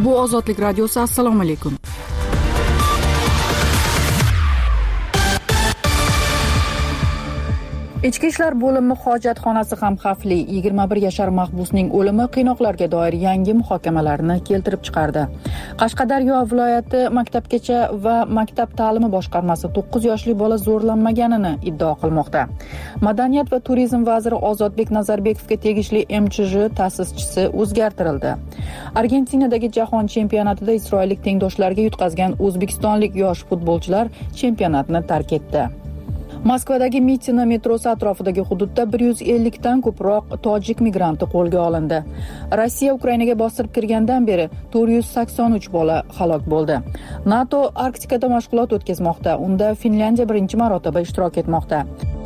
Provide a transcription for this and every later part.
Bu Ozodlik radiosi. Assalomu alaykum. Ichki ishlar bo'limi hojatxonasi ham xavfli. 21 yashar mahbusning o'limi qiynoqlarga doir yangi muhokamalarni keltirib chiqardi. Qashqadaryo viloyati maktabgacha va maktab ta'limi boshqarmasi 9 yoshli bola zo'rlanmaganini iddao qilmoqda. Madaniyat va turizm vaziri Ozodbek Nazarbekovga tegishli MChJ ta'sischisi o'zgartirildi. Argentinadagi jahon chempionatida isroillik tengdoshlariga yutqazgan o'zbekistonlik yosh futbolchilar chempionatni tark etdi. Moskvadagi Mitina metrosi atrofidagi hududda 150 dan ko'proq tojik migranti qo'lga olindi. Rossiya Ukrainaga bostirib kirgandan beri 483 bola halok bo'ldi. NATO Arktikada mashg'ulot o'tkazmoqda. Unda Finlyandiya birinchi marotaba ishtirok etmoqda.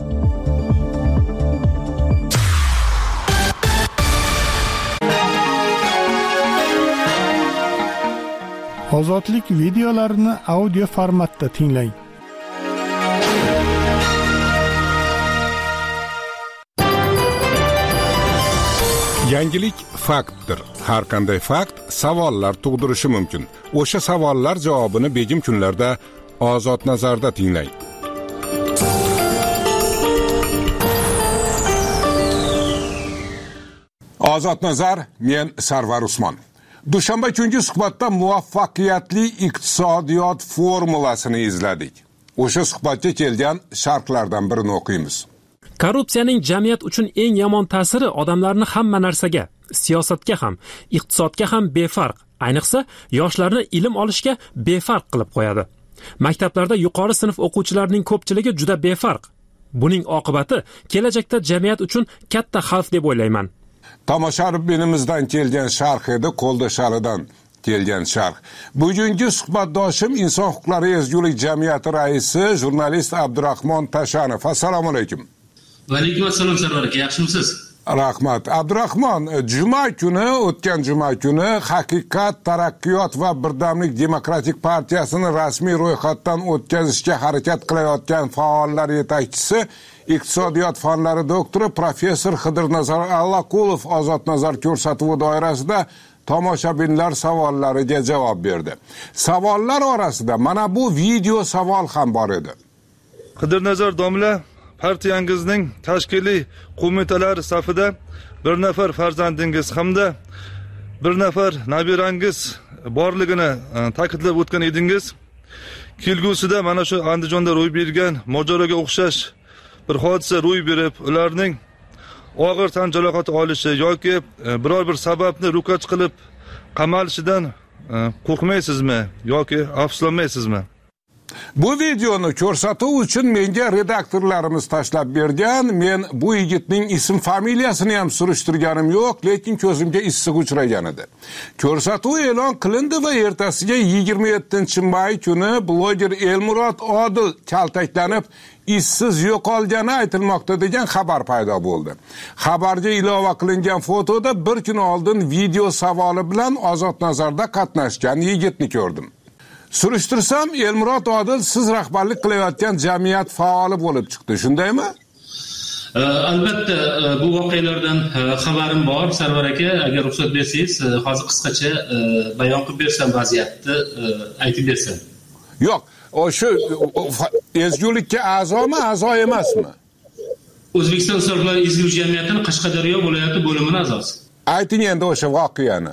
Ozodlik videolarini audio formatda tinglang. Yangilik faktdir. Har qanday fakt savollar tug'dirishi mumkin. O'sha savollar javobini begim kunlarda Ozod nazarda tinglang. Ozod nazar, men Sarvar Usmon. Dushanba kungi suhbatda muvaffaqiyatli iqtisodiyot formulasini izladik. O'sha suhbatga kelgan sharhlardan birini o'qiymiz. Korrupsiyaning jamiyat uchun eng yomon ta'siri odamlarni hamma narsaga, siyosatga ham, iqtisodga ham befarq, ayniqsa yoshlarni ilm olishga befarq qilib qo'yadi. Maktablarda yuqori sinf o'quvchilarining ko'pchiligi juda befarq. Buning oqibati kelajakda jamiyat uchun katta xavf deb o'ylayman. Tomoshabinimizdan kelgan sharh edi, qo'ldoshlaridan kelgan sharh. Bugungi suhbatdoshim Inson huquqlari ezgulik jamiyati raisi, jurnalist Abdurahmon Tashanov. Assalomu alaykum. Va alaykum assalom Sarvar aka, yaxshimisiz? Rahmat. Abdurahmon, o'tgan juma kuni Haqiqat, Taraqqiyot va Birdamlik demokratik partiyasini rasmiy ro'yxatdan o'tkazishga harakat qilayotgan faollar yetakchisi, iqtisodiyot fanlari doktori professor Xidirnazar Allaqulov Ozod nazar ko'rsatuvi doirasida tomoshabinlar savollariga javob berdi. Savollar orasida mana bu video savol ham bor edi. Xidirnazar domla, partiyangizning tashkiliy qo'mitalari safida bir nafar farzandingiz hamda bir nafar nabirangiz borligini ta'kidlab o'tgan edingiz. Kelgusida mana shu Andijonda ro'y bergan mojaroga o'xshash bir hodisa ro'y berib, ularning og'ir tan jarohati olishi yoki biror bir sababni ro'kach qilib qamalishidan qo'rqmaysizmi yoki afsuslanmaysizmi? Bu videoni ko'rsatuv uchun menga redaktorlarimiz tashlab bergan. Men bu yigitning ism familiyasini ham surishtirganim yo'q, lekin ko'zimga issiq uchragan edi. Ko'rsatuv e'lon qilindi va ertasiga 27-may kuni bloger Elmurod Odil kaltaklanib izsiz yo'qolgani aytilmoqda degan xabar paydo bo'ldi. Xabarga ilova qilingan fotoda bir kun oldin video savoli bilan Ozod nazarda qatnashgan yigitni ko'rdim. Surishtirsam, Elmurod Odil siz rahbarlik qilayotgan jamiyat faoli bo'lib chiqdi, shundaymi? Albatta, bu voqealardan xabarim bor, Sarvar aka. Agar ruxsat bersangiz, hozir qisqacha bayon qilib bersam, vaziyatni aytib bersam. Yo'q, o'sha ezgulikka a'zomi, a'zo emasmi? O'zbekiston Insonlar ezgulik jamiyatining Qashqadaryo viloyati bo'limining a'zosi. Ayting endi o'sha voqeani.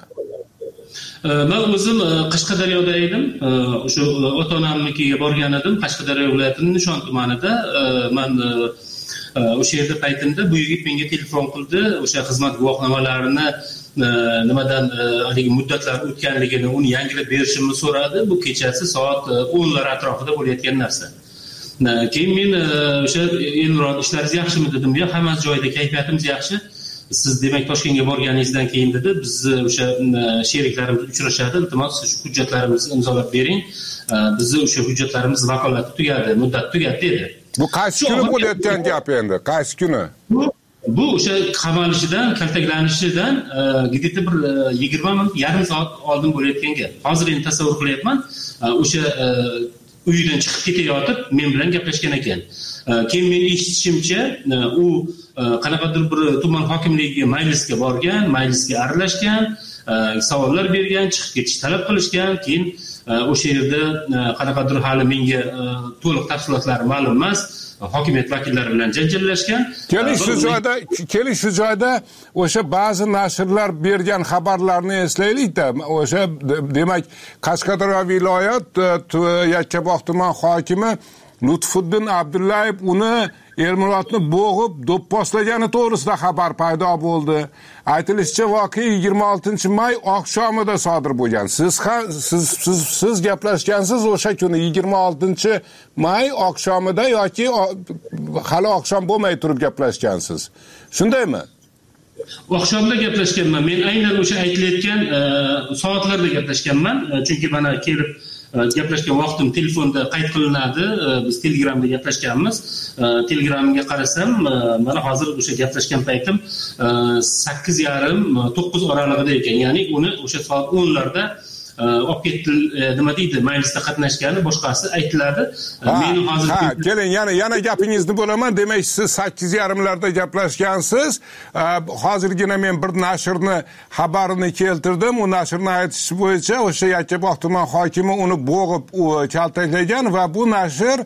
Men o'zim Qashqadaryoda edim. O'sha ota-onamnikiga borgan edim. Qashqadaryo viloyatining Nishon tumanida. Men o'sha yerda paytimda bu yigit menga telefon qildi. O'sha xizmat guvohnomalarini nimadan haligi muddatlar o'tganligini, uni yangilab berishimni so'radi. Bu kechasi soat 10 lar atrofida bo'layotgan narsa. Keyin men o'sha Elmurod, ishlaringiz yaxshimi dedim. "Yo'q, hammasi joyida, kayfiyatimiz yaxshi. Siz demak Toshkentga borganingizdan keyin dedi, bizni o'sha sheriklarimiz uchrashadi, iltimos shu hujjatlarimizni imzolab bering. Bizni o'sha hujjatlarimiz vakolati tugadi, muddat tugadi" dedi. Bu qaysi kuni bo'layotgan gap endi? Qaysi kuni? Bu o'sha qamalishidan, kaltaklanishidan gideti bir 20 minut, yarim soat oldin bo'layotgan gap. Hozir endi tasavvur qilyapman, o'sha uyidan chiqib ketayotib men bilan gaplashgan ekan. Keyin men eshitishimcha, u qanaqadir bir tuman hokimligiga majlisga borgan, majlisga aralashgan, savollar bergan, chiqib ketish talab qilishgan, keyin o'sha yerda qanaqadir hali menga to'liq tafsilotlari ma'lum emas, hokimiyat vakillari bilan janjallashgan. Keling shu joyda o'sha ba'zi nashrlar bergan xabarlarni eslaylik-da. O'sha demak Qashqadaryo viloyat Yakkabog' tuman hokimi Lutfuddin Abdullayev uni Elmurotni bo'g'ib do'pposlagani to'g'risida xabar paydo bo'ldi. Aytilishicha, voqea 26 may oqshomida sodir bo'lgan. Siz gaplashgansiz o'sha kuni 26 may oqshomida yoki hali oqshom bo'lmay turib gaplashgansiz. Shundaymi? Oqshomda gaplashganman. Men aynan o'sha aytilayotgan soatlarda gaplashganman. Chunki mana kelib gaplashgan vaqtim telefonda qayd qilinadi. Biz Telegramda gaplashganmiz. Telegramga qarasam, mana hozir o'sha gaplashgan paytim 8:30-9 oralig'ida ekan. Ya'ni uni o'sha soat 10larda olib ketdi, nima deydi, majlisda qatnashgani boshqasi aytiladi. Men hozir keling, yana gapingizni bo'laman. Demak, siz 8:30larda gaplashgansiz. Hozirgina men bir nashrni xabarini keltirdim. U nashrning aytishi bo'yicha o'sha Yakkabog' tuman hokimi uni bo'g'ib kaltaklagan va bu nashr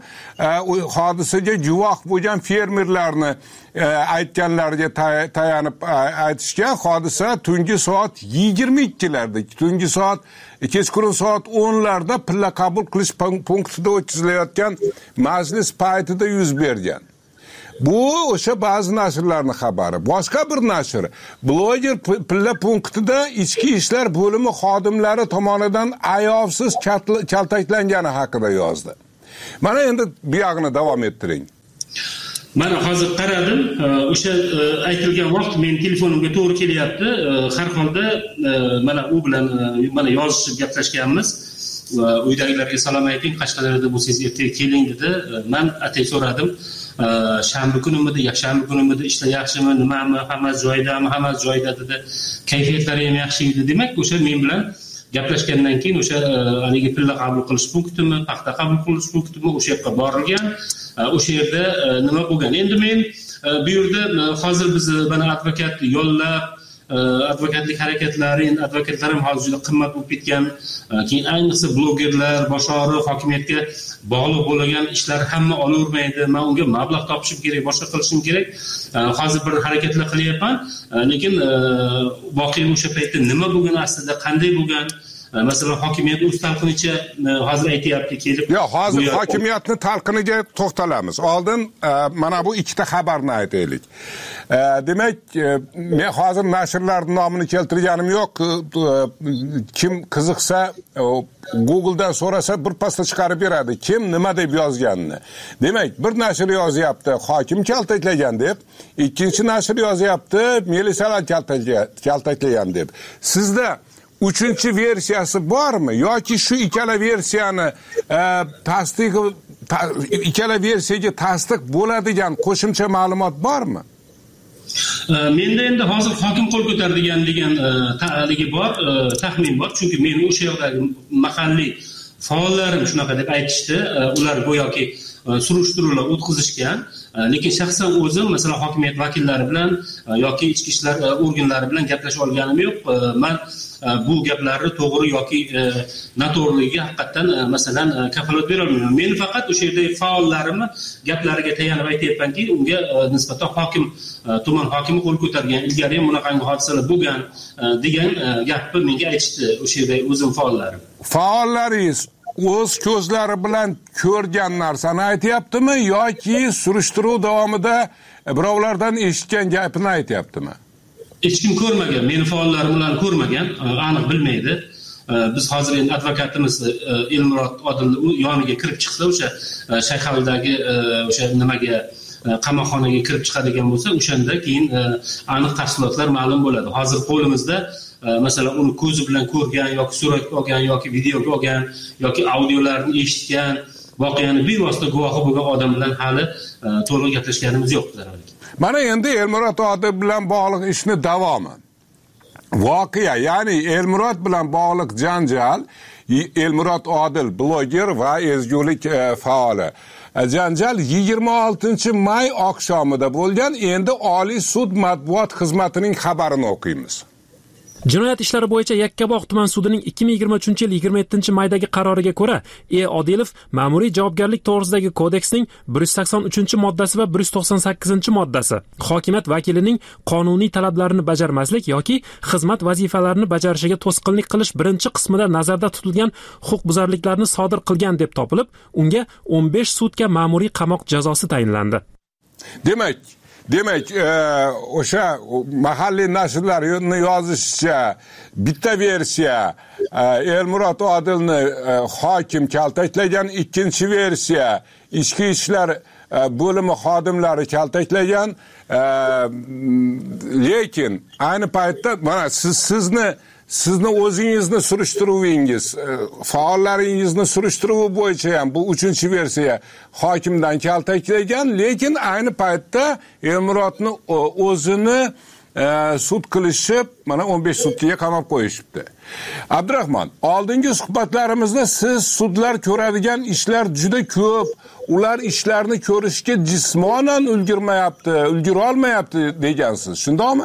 hodisaga guvoh bo'lgan fermerlarni aytganlarga tayanib aytishgan. Hodisa tungi soat 22larda, tungi soat kechqurun soat 10larda pilla qabul qilish punktida o'tkazilayotgan majlis paytida yuz bergan. Bu o'sha ba'zi nashrlarning xabari. Boshqa bir nashr bloger pilla punktida ichki ishlar bo'limi xodimlari tomonidan ayovsiz kaltaklangani haqida yozdi. Mana endi bu yog'ini davom ettiring. Mana hozir qaradim, o'sha aytilgan vaqt men telefonimga to'g'ri kelyapti. Har holda mana u bilan mana yozishib gaplashganmiz. Uydagilarga salom ayting, Qashqadaryoda bo'lsangiz ertaga keling dedi. Men atay so'radim. Shanba kunimida, yakshanba kunimida ishlar yaxshimi, nimami, hammasi joyidami, hammasi joyida dedi. Kayfiyatlari ham yaxshi edi. Demak, o'sha men bilan gaplashgandan keyin o'sha haligi pilla qabul qilish punktimi, paxta qabul qilish punktimi o'sha yerga borilgan. O'sha yerda nima bo'lgan? Endi men bu yerda hozir biz mana advokat yollab, advokatlik harakatlari, endi advokatlar ham hozir juda qimmat bo'lib ketgan. Keyin ayniqsa blogerlar, boshqari hokimiyatga bog'liq bo'lgan ishlar hamma olavermaydi. Men unga mablag' topishim kerak, boshqa qilishim kerak. Hozir bir harakatlar qilyapman, lekin voqea o'sha paytda nima bo'lgan, aslida qanday bo'lgan? Masalan, hokimiyat o'z talqinicha hozir aytayapti kelib. Yo'q, hozir hokimiyatni talqiniga to'xtalamiz. Oldin mana bu ikkita xabarni aytaylik. Demak, men hozir nashrlarning nomini keltirganim yo'q. Kim qiziqsa Google'dan so'rasa bir pasta chiqarib beradi. Kim nima deb yozganini. Demak, bir nashr yozyapti, hokim kaltaklagan deb, ikkinchi nashr yozyapti, militsiyalar kaltaklagan deb. Sizda uchinchi versiyasi bormi yoki shu ikkala versiyani ikkala versiyaga tasdiq bo'ladigan qo'shimcha ma'lumot bormi? Menda endi hozir hokim qo'l ko'tardigan degan haligi bor, taxmin bor, chunki men o'sha yerdagi mahalliy faollarim shunaqa deb aytishdi. Ular go'yoki surishtiruvlar o'tkazishgan, lekin shaxsan o'zim masalan hokimiyat vakillari bilan yoki ichki ishlar organlari bilan gaplashib olganim yo'q. Men bu gaplarni to'g'ri yoki noto'g'riligiga haqiqatan masalan kafolat bera olmayman. Men faqat o'sha yerdagi faollarimni gaplariga tayanib aytayapmanki, unga nisbatan hokim, tuman hokimi qo'l ko'targan, ilgari ham bunaqangi hodisalar bo'lgan degan gapni menga aytishdi o'sha yerdagi o'zim faollarim. Faollaringiz o'z ko'zlari bilan ko'rgan narsani aytayaptimi yoki surishtiruv davomida birovlardan eshitgan gapini aytayaptimi? Hech kim ko'rmagan, meni faollarim ularni ko'rmagan, aniq bilmaydi. Biz hozir endi advokatimiz Elmurod Odil yoniga kirib chiqsa, o'sha Shayxaldagi o'sha nimaga qamoqxonaga kirib chiqadigan bo'lsa, o'shanda keyin aniq tafsilotlar ma'lum bo'ladi. Hozir qo'limizda masalan uni ko'zi bilan ko'rgan yoki suratga olgan yoki videoga olgan yoki audiolarni eshitgan, voqeani bevosita guvohi bo'lgan odam bilan hali to'liq gaplashganimiz yo'q. Mana endi Elmurod Odil bilan bog'liq ishni davomi. Voqea, ya'ni Elmurod bilan bog'liq janjal Elmurod Odil, bloger va ezgulik faoli. Janjal 26-may oqshomida bo'lgan. Endi Oliy sud matbuot xizmatining xabarini o'qiymiz. Jinoyat ishlari bo'yicha Yakkabog' tuman sudining 2023-yil 27-maydagi qaroriga ko'ra, Odilov ma'muriy javobgarlik to'g'risidagi kodeksning 183-moddasi va 198-moddasi hokimiyat vakilining qonuniy talablarini bajarmaslik yoki xizmat vazifalarini bajarishiga to'sqinlik qilish birinchi qismida nazarda tutilgan huquqbuzarliklarni sodir qilgan deb topilib, unga 15 sutka ma'muriy qamoq jazosi tayinlandi. Demak, o'sha mahalliy nashrlarning yozishicha bitta versiya Elmurod Odilni hokim kaltaklagan, ikkinchi versiya ichki ishlar bo'limi xodimlari kaltaklagan, lekin ayni paytda mana sizni o'zingizni surishtiruvingiz, faollaringizni surishtiruvi bo'yicha ham bu 3-versiya hokimdan kaltaklagan, lekin ayni paytda Elmurodni o'zini sud qilishib, mana 15 sutkaga qamab qo'yishibdi. Abdurahmon, oldingi suhbatlarimizda siz sudlar ko'radigan ishlar juda ko'p, ular ishlarni ko'rishga jismonan ulgura olmayapti degansiz. Shundaymi?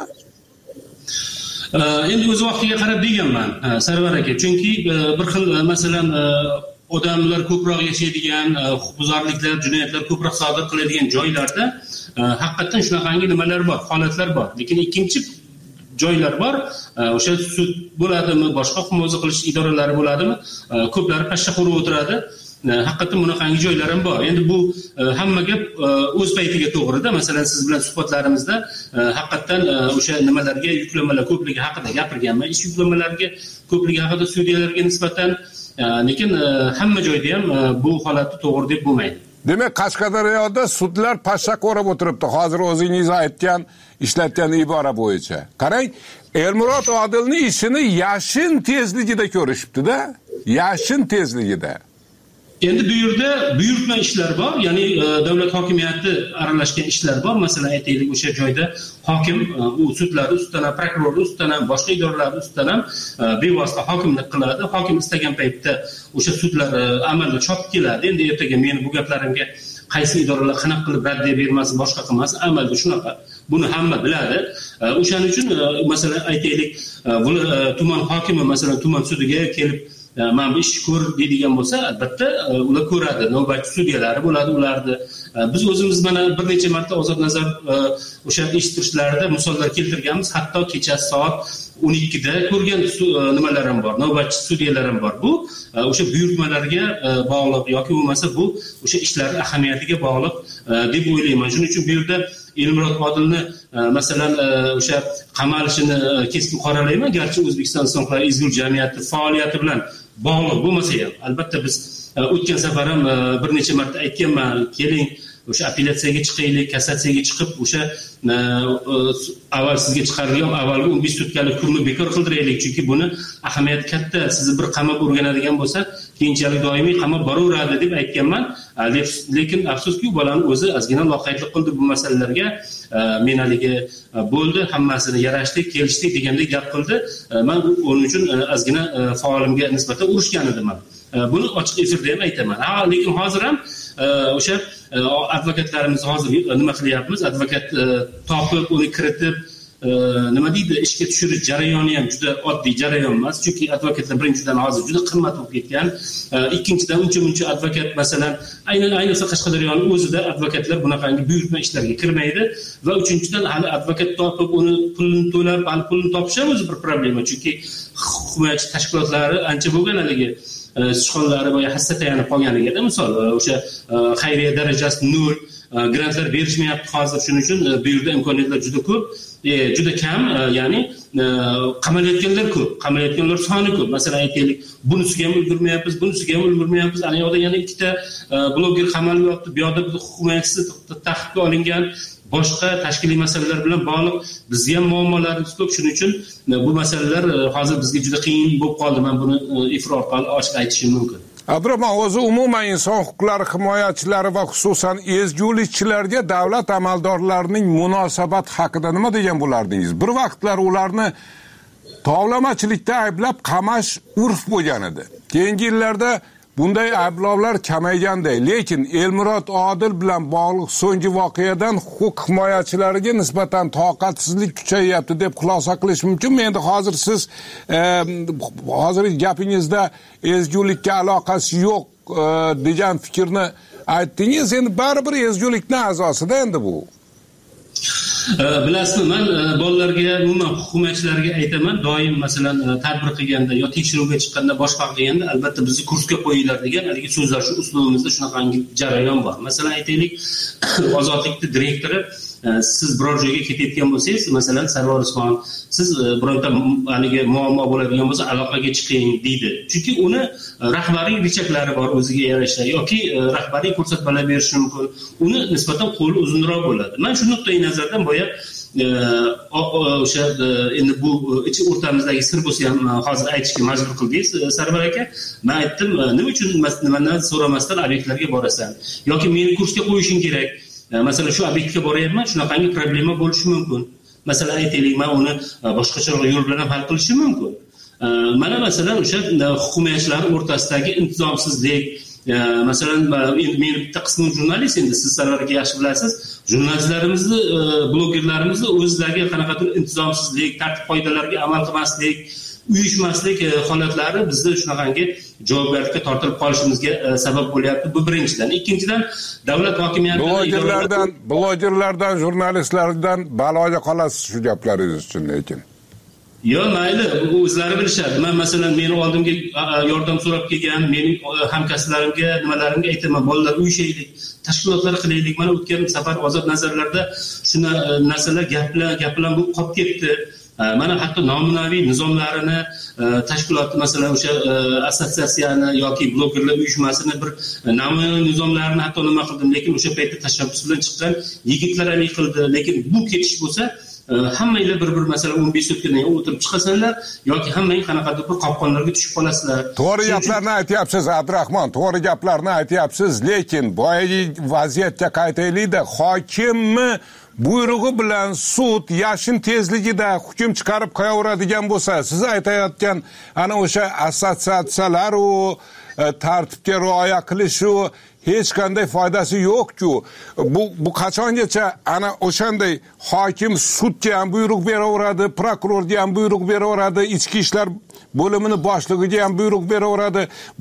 Endi o'z vaqtiga qarab deganman, Sarvar aka, chunki bir xil masalan odamlar ko'proq yashaydigan, huquqbuzarliklar, jinoyatlar ko'proq sodir qiladigan joylarda haqiqatan shunaqangi nimalar bor, holatlar bor. Lekin ikkinchi joylar bor, o'sha sud bo'ladimi, boshqa himoya qilish idoralari bo'ladimi, ko'plari pashshaxo'rib o'tiradi. Haqiqatan bunaqangi joylar ham bor. Endi bu hamma gap o'z paytiga to'g'ri-da. Masalan, siz bilan suhbatlarimizda haqiqatan o'sha nimalarga yuklamalar ko'pligi haqida gapirganman. Ish yuklamalariga ko'pligi haqida sudyalarga nisbatan, lekin hamma joyda ham bu holatni to'g'ri deb bo'lmaydi. Demak, Qashqadaryoda sudlar pashsha ko'rib o'tiribdi. Hozir o'zingiz aytgan, ishlatgan ibora bo'yicha. Qarang, Elmurod Odilning ishini yashin tezligida ko'rishibdi-da. Yashin tezligida. Endi bu yerda buyurtma ishlar bor, ya'ni davlat hokimiyati aralashgan ishlar bor. Masalan, aytaylik, o'sha joyda hokim u sudlar ustidan, prokuror ustidan, boshqa idoralar ustidan ham bevosita hokimlik qiladi. Hokim istagan paytda o'sha sudlar amalga chopib keladi. Endi ertaga meni bu gaplarimga qaysi idoralar qanaqa qilib raddiya bermasin, boshqa qilmasin, amalda shunaqa. Buni hamma biladi. O'shaning uchun masalan aytaylik, tuman hokimi masalan tuman sudiga kelib mana bu ishni ko'r deydigan bo'lsa, albatta ular ko'radi. Navbatchi sudyalari bo'ladi ularni. Biz o'zimiz mana bir necha marta Ozod Nazar o'sha eshittirishlarida misollar keltirganmiz. Hatto kechasi soat 12da ko'rgan nimalar ham bor. Navbatchi sudyalar ham bor. Bu o'sha buyurtmalarga bog'liq yoki bo'lmasa bu o'sha ishlar ahamiyatiga bog'liq deb o'ylayman. Shuning uchun bu yerda Elmurod Odilni masalan o'sha qamalishini keskin qoralayman. Garchi O'zbekiston Islom izgul jamiyati faoliyati bilan bog'liq bo'lmasa ham, albatta biz o'tgan safar ham bir necha marta aytganman, keling o'sha apellyatsiyaga chiqaylik, kassatsiyaga chiqib o'sha avval sizga chiqarilgan avvalgi 15 sutkalik hukmni bekor qildiraylik, chunki buni ahamiyati katta. Sizni bir qamab o'rganadigan bo'lsa, keyinchalik doimiy qamab boraveradi deb aytganman. Lekin afsuski, u bolani o'zi ozgina loqaydlik qildi bu masalalarga. Men haligi bo'ldi, hammasini yarashdik, kelishdik degandek gap qildi. Men uning uchun ozgina faolimga nisbatan urushgan edim. Buni ochiq efirda ham aytaman. Lekin hozir ham o'sha advokatlarimiz hozir nima qilyapmiz? Advokat topib, uni kiritib, nima deydi, ishga tushirish jarayoni ham juda oddiy jarayon emas. Chunki advokatlar birinchidan hozir juda qimmat bo'lib ketgan. Ikkinchidan uncha advokat masalan, ayniqsa Qashqadaryoning o'zida advokatlar bunaqangi buyurtma ishlarga kirmaydi va uchinchidan hali advokat topib, uni pulini to'lab, pulini topish ham o'zi bir problema. Chunki hukumatchi tashkilotlari ancha bo'lgan haligi sichqonlari boya hassa tayanib qolganligida, misol o'sha xayriya darajasi 0, grantlar berishmayapti hozir. Shuning uchun bu yerda imkoniyatlar juda ko'p, juda kam, ya'ni qamalayotganlar ko'p, qamalayotganlar soni ko'p. Masalan aytaylik, bunisiga ham ulgurmayapmiz, bunisiga ham ulgurmayapmiz. Ana yoqda yana ikkita bloger qamalyapti, bu yoqda hukumatchisi ta'qibga olingan, boshqa tashkiliy masalalar bilan bog'liq bizga ham muammolarimiz ko'p. Shuning uchun bu masalalar hozir bizga juda qiyin bo'lib qoldi. Men buni efir orqali ochiq aytishim mumkin. Abdurahmon, o'zi umuman inson huquqlari himoyachilari va xususan ezgulikchilarga davlat amaldorlarining munosabat haqida nima degan bo'lardingiz? Bir vaqtlar ularni tovlamachilikda ayblab qamash urf bo'lgan edi. Keyingi yillarda bunday ayblovlar kamayganday, lekin Elmurod Odil bilan bog'liq so'nggi voqeadan huquq himoyachilariga nisbatan toqatsizlik kuchayyapti deb xulosa qilish mumkin. Endi hozir siz hozirgi gapingizda ezgulikka aloqasi yo'q degan fikrni aytdingiz. Endi baribir ezgulikning a'zosida endi bu. Bilasizmi, men bolalarga, umuman huquq himoyachilariga aytaman, doim masalan tadbir qilganda yo tekshiruvga chiqqanda boshqa qilganda albatta bizni kursga qo'yinglar degan haligi so'zlar shu uslubimizda shunaqangi jarayon bor. Masalan aytaylik, Ozodlikning direktori siz biror joyga ketayotgan bo'lsangiz, masalan Sarvar Usmon, siz bironta haligi muammo bo'ladigan bo'lsa aloqaga chiqing deydi. Chunki uni rahbariy richaklari bor o'ziga yarasha yoki rahbariy ko'rsatmalar berishi mumkin. Uni nisbatan qo'li uzunroq bo'ladi. Men shu nuqtai nazardan boya o'sha endi bu ichi o'rtamizdagi sir bo'lsa ham hozir aytishga majbur qildingiz Sarvar aka. Men aytdim, nima uchun nimadan so'ramasdan obyektlarga borasan yoki meni kursga qo'yishing kerak. Masalan shu obyektga boryapman, shunaqangi problema bo'lishi mumkin. Masalan aytaylik, men uni boshqacha yo'l bilan ham hal qilishim mumkin. Mana masalan o'sha huquq himoyachilar o'rtasidagi intizomsizlik, masalan men bitta qismim jurnalist, endi siz Sarvar aka yaxshi bilasiz, jurnalistlarimizni, blogerlarimizni o'zlariga qanaqadir intizomsizlik, tartib-qoidalarga amal qilmaslik, uyushmaslik holatlari bizni shunaqangi javobgarlikka tortilib qolishimizga sabab bo'lyapti. Bu birinchidan. Ikkinchidan, davlat hokimiyati blogerlardan, jurnalistlardan baloga qolasiz shu gaplaringiz uchun lekin. Yo, mayli, o'zlari bilishadi. Men masalan meni oldimga yordam so'rab kelgan mening hamkasblarimga, nimalarimga aytaman, bolalar uyushaylik, tashkilotlar qilaylik. Mana o'tgan safar Ozod nazarlarda shuna narsalar gap bilan bu qolib ketdi. Mana hatto nomunaviy nizomlarini tashkilot, masalan o'sha assotsiatsiyani yoki blogerlar uyushmasini bir namunaviy nizomlarini hatto nima qildim, lekin o'sha paytda tashabbus bilan chiqqan yigitlar alik qildi. Lekin bu ketish bo'lsa, hammanglar bir masalan 15 sutkadan o'tirib chiqasanlar yoki hammang qanaqadir bir qopqonlarga tushib qolasizlar. To'g'ri gaplarni aytyapsiz Abdurahmon, to'g'ri gaplarni aytyapsiz, lekin boyagi vaziyatga qaytaylik-da, hokimmi buyrug'i bilan sud yashin tezligida hukm chiqarib qo'yaveradigan bo'lsa, siz aytayotgan ana o'sha assotsiatsiyalar u tartibga rioya qilish u hech qanday foydasi yo'q-ku. Bu qachongacha ana o'shanday hokim sudga ham buyruq beraveradi, prokurorga ham buyruq beraveradi, ichki ishlar bo'limining boshlig'iga ham buyruq beraveradi.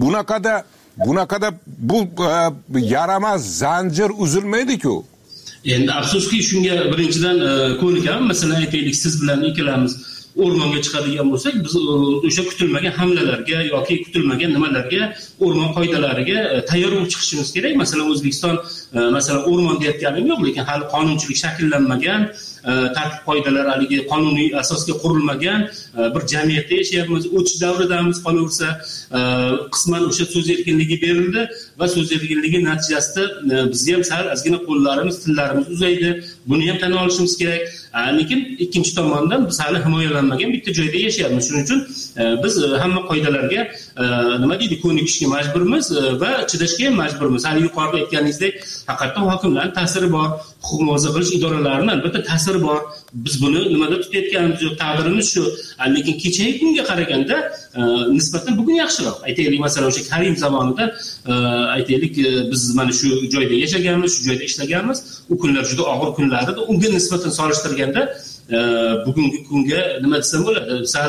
Bunaqada bu yaramas zanjir uzilmaydi-ku. Endi afsuski shunga birinchidan ko'nikam. Masalan aytaylik, siz bilan ikkalamiz o'rmonga chiqadigan bo'lsak, biz o'sha kutilmagan hamlalarga yoki kutilmagan nimalarga, o'rmon qoidalariga tayyor bo'lib chiqishimiz kerak. Masalan O'zbekiston masalan o'rmon deyotganim yo'q, lekin hali qonunchilik shakllanmagan, tartib qoidalar haligi qonuniy asosga qurilmagan bir jamiyatda yashayapmiz. O'tish davridamiz qolaversa, qisman o'sha so'z erkinligi berildi va so'z erkinligi natijasida bizga ham sal ozgina qo'llarimiz, tillarimiz uzaydi. Buni ham tan olishimiz kerak. Lekin ikkinchi tomondan biz hali himoyalanmagan bitta joyda yashayapmiz. Shuning uchun biz hamma qoidalarga nima deydi, ko'nikishga majburmiz va chidashga ham majburmiz. Hali yuqorida aytganingizdek, haqiqatan hokimlarning ta'siri bor, huquq muhofaza qilish idoralarining albatta ta'siri bor. Biz buni nimada tutayotganimiz yo'q, taqdirimiz shu. Lekin kechagi kunga qaraganda nisbatan bugun yaxshiroq. Aytaylik, masalan o'sha Karim zamonida aytaylik biz mana shu joyda yashaganmiz, shu joyda ishlaganmiz. U kunlar juda og'ir kunlar edi. Unga nisbatan solishtirganda bugungi kunga nima desam bo'ladi, sal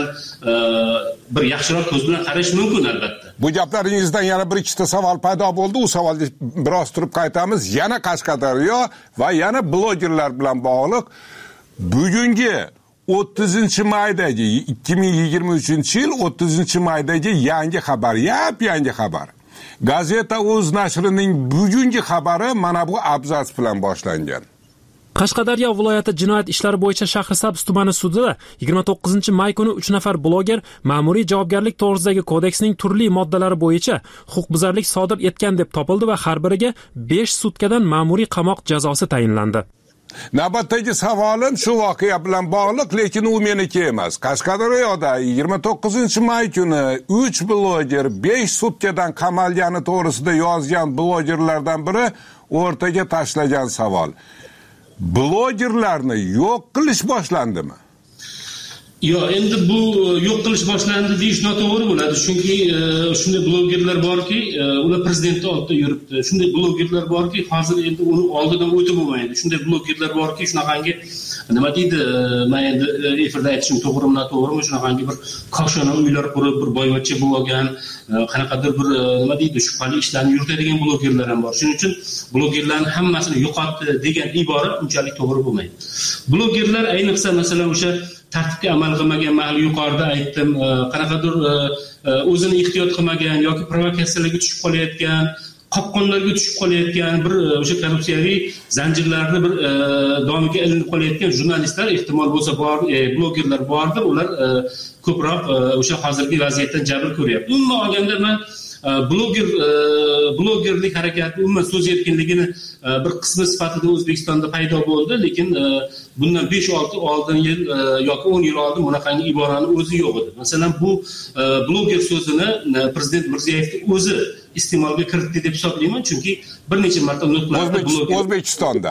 bir yaxshiroq ko'z bilan qarash mumkin albatta. Bu gaplaringizdan yana bir ikkita savol paydo bo'ldi. U savolga biroz turib qaytamiz. Yana Qashqadaryo va yana blogerlar bilan bog'liq. Bugungi 30-maydagi 2023-yil 30-maydagi yangi xabar, yangi xabar. Gazeta.uz nashrining bugungi xabari mana bu abzats bilan boshlangan. Qashqadaryo viloyati jinoyat ishlari bo'yicha Shahrisabz tumani sudida 29-may kuni 3 nafar bloger ma'muriy javobgarlik to'g'risidagi kodeksning turli moddalari bo'yicha huquqbuzarlik sodir etgan deb topildi va har biriga 5 sutkadan ma'muriy qamoq jazosi tayinlandi. Navbatdagi savolim shu voqea bilan bog'liq, lekin u meniki emas. Qashqadaryoda 29-may kuni 3 bloger 5 sutkadan qamalgani to'g'risida yozgan blogerlardan biri o'rtaga tashlagan savol. Blogerlarni yo'q qilish boshlandimi? Yo, endi bu yo'q qilish boshlandi deyish noto'g'ri bo'ladi. Chunki shunday blogerlar borki, ular prezidentning oldida yuribdi. Shunday blogerlar borki, hozir endi uni oldidan o'tib bo'lmaydi. Shunday blogerlar borki, shunaqangi nima deydi, men endi efirda aytishim to'g'rimi, noto'g'rimi, shunaqangi bir koshona uylar qurib, bir boyvachcha bo'lgan, qanaqadir bir nima deydi, shubhali ishlarni yuritadigan blogerlar ham bor. Shuning uchun blogerlarning hammasini yo'qotdi degan ibora unchalik to'g'ri bo'lmaydi. Blogerlar ayniqsa masalan o'sha tartibga amal qilmagan, mahali yuqorida aytdim, qanaqadir o'zini ehtiyot qilmagan yoki provokatsiyalarga tushib qolayotgan, qopqonlarga tushib qolayotgan, bir o'sha korrupsiyaviy zanjirlarni bir domiga ilinib qolayotgan jurnalistlar ehtimol bo'lsa bor, blogerlar bordir, ular ko'proq o'sha hozirgi vaziyatdan jabr ko'ryapti. Umuman olganda men blogerlik harakati umuman so'z erkinligini bir qismi sifatida O'zbekistonda paydo bo'ldi, lekin bundan 5-6 yil yoki 10 yil oldin bunaqangi iborani o'zi yo'q edi. Masalan, bu bloger so'zini Prezident Mirziyoyevning o'zi iste'molga kiritdi deb hisoblayman, chunki bir necha marta nutqlarda O'zbekistonda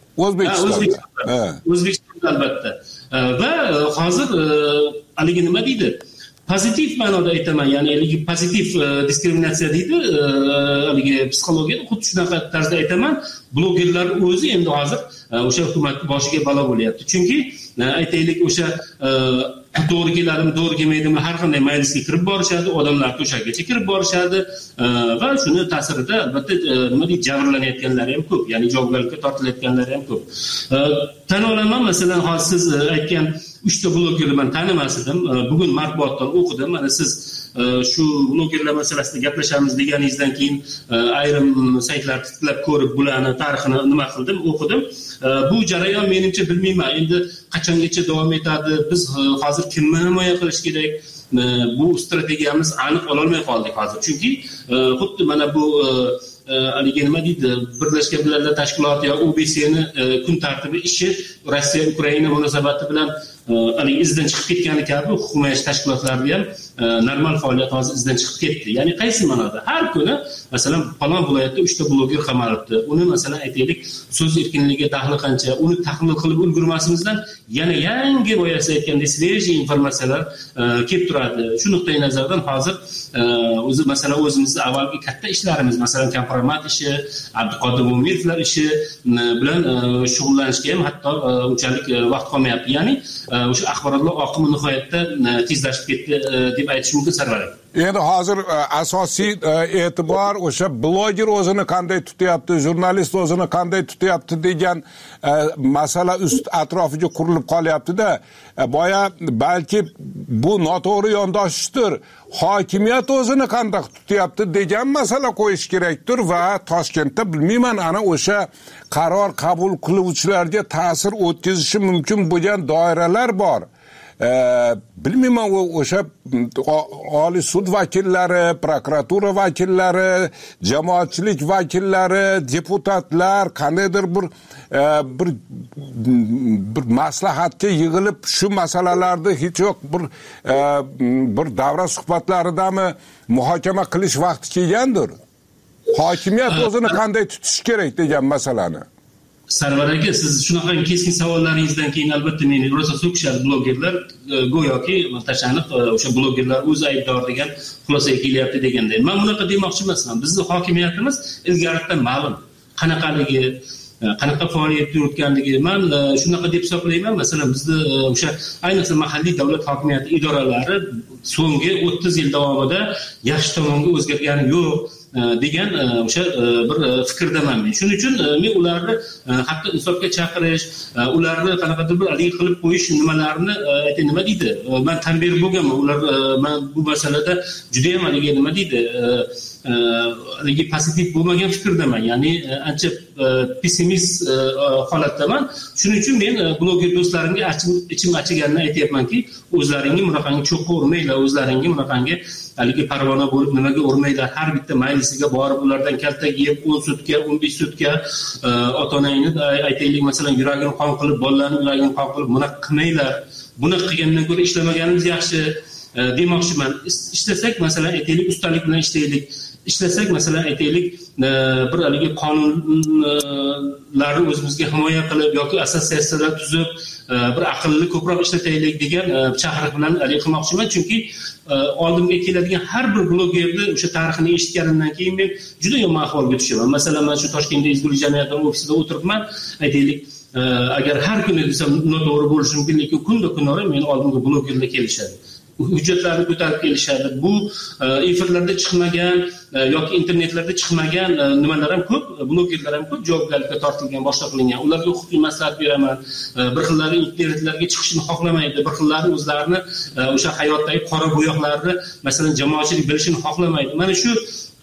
albatta. Va hozir haligi nima deydi? Pozitiv ma'noda aytaman, ya'ni pozitiv diskriminatsiya deydi, haligi psixologiyada xuddi shunaqa tarzda aytaman. Blogerlar o'zi endi hozir o'sha hukumat boshiga balo bo'lyapti. Chunki aytaylik o'sha to'g'ri keladimi, to'g'ri kelmaydimi, har qanday majlisga kirib borishadi, odamlar to'shakgacha kirib borishadi va shuni ta'sirida albatta nima deydi, jabrlanayotganlar ham ko'p, ya'ni javobgarlikka tortilayotganlar ham ko'p. Tan olaman, masalan, hozir siz aytgan 3 ta blogerni men tanimas edim. Bugun matbuotdan o'qidim. Mana siz shu blogerlar masalasida gaplashamiz deganingizdan keyin ayrim saytlarni tiklab ko'rib, bularni tarixini nima qildim, o'qidim. Bu jarayon menimcha bilmayman, endi qachongacha davom etadi. Biz hozir kimni himoya qilish kerak? Bu strategiyamiz aniq ololmay qoldik hozir. Chunki xuddi mana bu haligi nima deydi, Birlashgan Millatlar Tashkiloti yoki OBSni kun tartibi ishi Rossiya Ukraina munosabati bilan haligi izdan chiqib ketgani kabi hukumat tashkilotlari ham normal faoliyat hozir izdan chiqib ketdi. Ya'ni qaysi ma'noda? Har kuni masalan falon viloyatda 3 ta bloger qamalibdi. Uni masalan aytaylik, so'z erkinligiga daxli qancha, uni tahlil qilib ulgurmasimizdan yana yangi boyasi aytgandek svejiy informatsiyalar kelib turadi. Shu nuqtai nazardan hozir o'zi masalan o'zimizning avvalgi katta ishlarimiz, masalan kompromat ishi, Abduqodir Mo'minovlar ishi bilan shug'ullanishga ham hatto unchalik vaqt qolmayapti. Ya'ni o'sha axborotlar oqimi nihoyatda tezlashib ketdi deb aytish mumkin, Sarvar aka. Endi hozir asosiy e'tibor o'sha bloger o'zini qanday tutyapti, jurnalist o'zini qanday tutyapti degan masala atrofiga qurilib qolyapti-da. Boya balki bu noto'g'ri yondoshishdir. Hokimiyat o'zini qanday tutyapti degan masala qo'yish kerakdir va Toshkentda bilmayman, ana o'sha qaror qabul qiluvchilarga ta'sir o'tkazishi mumkin bo'lgan doiralar bor. Bilmayman, o'sha Oliy sud vakillari, prokuratura vakillari, jamoatchilik vakillari, deputatlar qandaydir bir maslahatga yig'ilib shu masalalarni hech yo'q bir davra suhbatlaridami muhokama qilish vaqti kelgandir. Hokimiyat o'zini qanday tutish kerak degan masalani. Sarvar aka, siz shunaqa keskin savollaringizdan keyin albatta meni rosa so'kishadi blogerlar, go'yoki tashaniq o'sha blogerlar o'zi aybdor degan xulosaga kelyapti deganday. Men bunaqa demoqchi emasman. Bizning hokimiyatimiz ilgaridan ma'lum. Qanaqaligi, qanaqa faoliyat yuritganligi men shunaqa deb hisoblayman. Masalan, bizda o'sha ayniqsa mahalliy davlat hokimiyati idoralari so'nggi 30 yil davomida yaxshi tomonga o'zgargani yo'q degan o'sha bir fikrdaman men. Shuning uchun men ularni hatto insofga chaqirish, ularni qanaqadir bir haligi qilib qo'yish nimalarini aytay, nima deydi? Men tan berib bo'lganman. Ular men bu masalada juda ham haligi nima deydi? Haligi pozitiv bo'lmagan fikrdaman. Ya'ni ancha pessimist holatdaman. Shuning uchun men bloger do'stlarimga ichim achiganini aytayapmanki, o'zlaringni bunaqangi cho'qqa urmanglar, o'zlaringni bunaqangi haligi parvona bo'lib nimaga urmanglar. Har bitta majlisiga borib ulardan kaltak yeb 10 sutka, 15 sutka ota-onangni aytaylik masalan yuragini qon qilib, bolalarning yuragini qon qilib bunaqa qilmanglar. Buni qilgandan ko'ra ishlamaganimiz yaxshi demoqchiman. Ishlasak masalan aytaylik ustalik bilan ishlaylik. ishlasak, masalan aytaylik, bir haligi qonunlarni o'zimizga himoya qilib yoki assotsiatsiyalar tuzib, bir aqlli ko'proq ishlataylik degan chaqiriq bilan qilmoqchiman. Chunki oldimga keladigan har bir blogerni o'sha tarixini eshitganimdan keyin men juda yomon ahvolga tushaman. Masalan, men shu Toshkentda Ezgulik jamiyatining ofisida o'tiribman, aytaylik, agar har kuni desam noto'g'ri bo'lishi mumkin, lekin kunda-kunora men oldimga blogerlar kelishadi. Hujjatlarni ko'tarib kelishadi. Bu efirlarda chiqmagan yoki internetlarda chiqmagan nimalar ham ko'p, blogerlar ham ko'p javobgarlikka tortilgan, boshqa qilingan. Ularga huquqiy maslahat beraman. Bir xillari internetlarga chiqishni xohlamaydi, bir xillari o'zlarini o'sha hayotdagi qora bo'yoqlarni, masalan, jamoatchilik bilishini xohlamaydi. Mana shu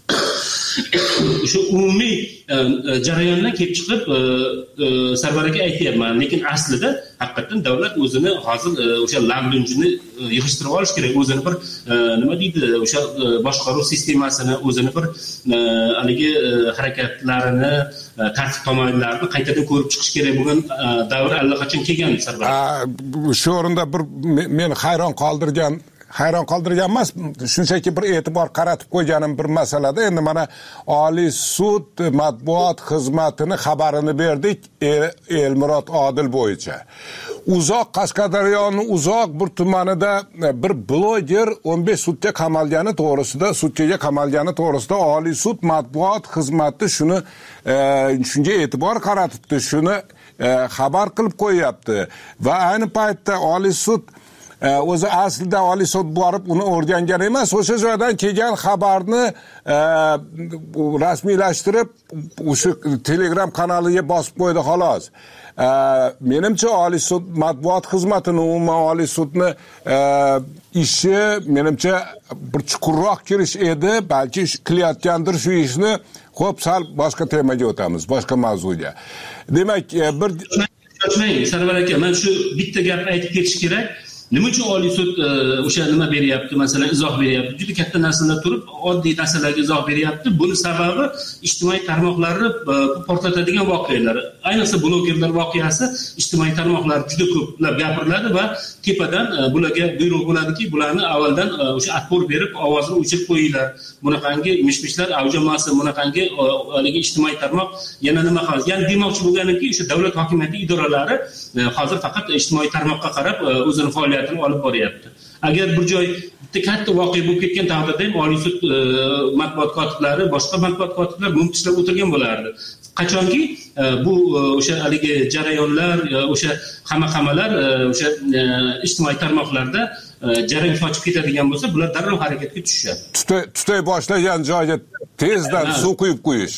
umumiy jarayondan kelib chiqib Sarvar aka aytayapman, lekin aslida haqiqatan davlat o'zini hozir o'sha lamlunjini yig'ishtirib olish kerak, o'zini bir nima deydi, o'sha boshqaruv sistemasini, o'zini bir haligi harakatlarini, tartib tamoyillarini qaytadan ko'rib chiqish kerak. Bugun davr allaqachon kelgan Sarvar. Shu o'rinda bir meni hayron qoldirgan emas, shunchaki bir e'tibor qaratib qo'yganim bir masalada, endi mana Oliy sud matbuot xizmatini xabarini berdik Elmurod Odil bo'yicha. Qashqadaryoning uzoq bir tumanida bir bloger 15 sudga qamalgani to'g'risida Oliy sud matbuot xizmati shunga e'tibor qaratibdi, shuni xabar qilib qo'yapti va ayni paytda Oliy sud o'zi aslida Oliy sud borib uni o'rgangan emas, o'sha joydan kelgan xabarni rasmiylashtirib o'sha Telegram kanaliga bosib qo'ydi xolos. Menimcha Oliy sud matbuot xizmatini, umuman Oliy sudni ishi menimcha bir chuqurroq kirish edi, balki qilayotgandir shu ishni. Xo'p, sal boshqa temaga o'tamiz, boshqa mavzuga. Demak, bir Sarvar aka, men shu bitta gap aytib ketish kerak. Nima uchun Oliy sud o'sha nima beryapti, masalan, izoh beryapti? Juda katta narsalar turib, oddiy narsalarga izoh beryapti. Buni sababi ijtimoiy tarmoqlarni portlatadigan voqealar. Ayniqsa blogerlar voqeasi ijtimoiy tarmoqlar juda ko'plab gapiriladi va tepadan bularga buyruq bo'ladiki, bularni avvaldan o'sha atbor berib, ovozini o'chirib qo'yinglar. Bunaqangi mishmishlar avjamasin, bunaqangi haligi ijtimoiy tarmoq yana nima qiladi? Ya'ni demoqchi bo'lganimki, o'sha davlat hokimiyati idoralari hozir faqat ijtimoiy tarmoqqa qarab o'zini faoliyatini olib boryapti. Agar bir joy bitta katta voqea bo'lib ketgan taqdirda ham Oliy sud matbuot kotiblari, boshqa matbuot kotiblar mumtishlab o'tirgan bo'lardi. Qachonki bu o'sha haligi jarayonlar, o'sha hamma-hammalar o'sha ijtimoiy tarmoqlarda jarang sochib ketadigan bo'lsa, bular darrov harakatga tushadi. Tutay boshlagan joyga tezdan suv quyib qo'yish.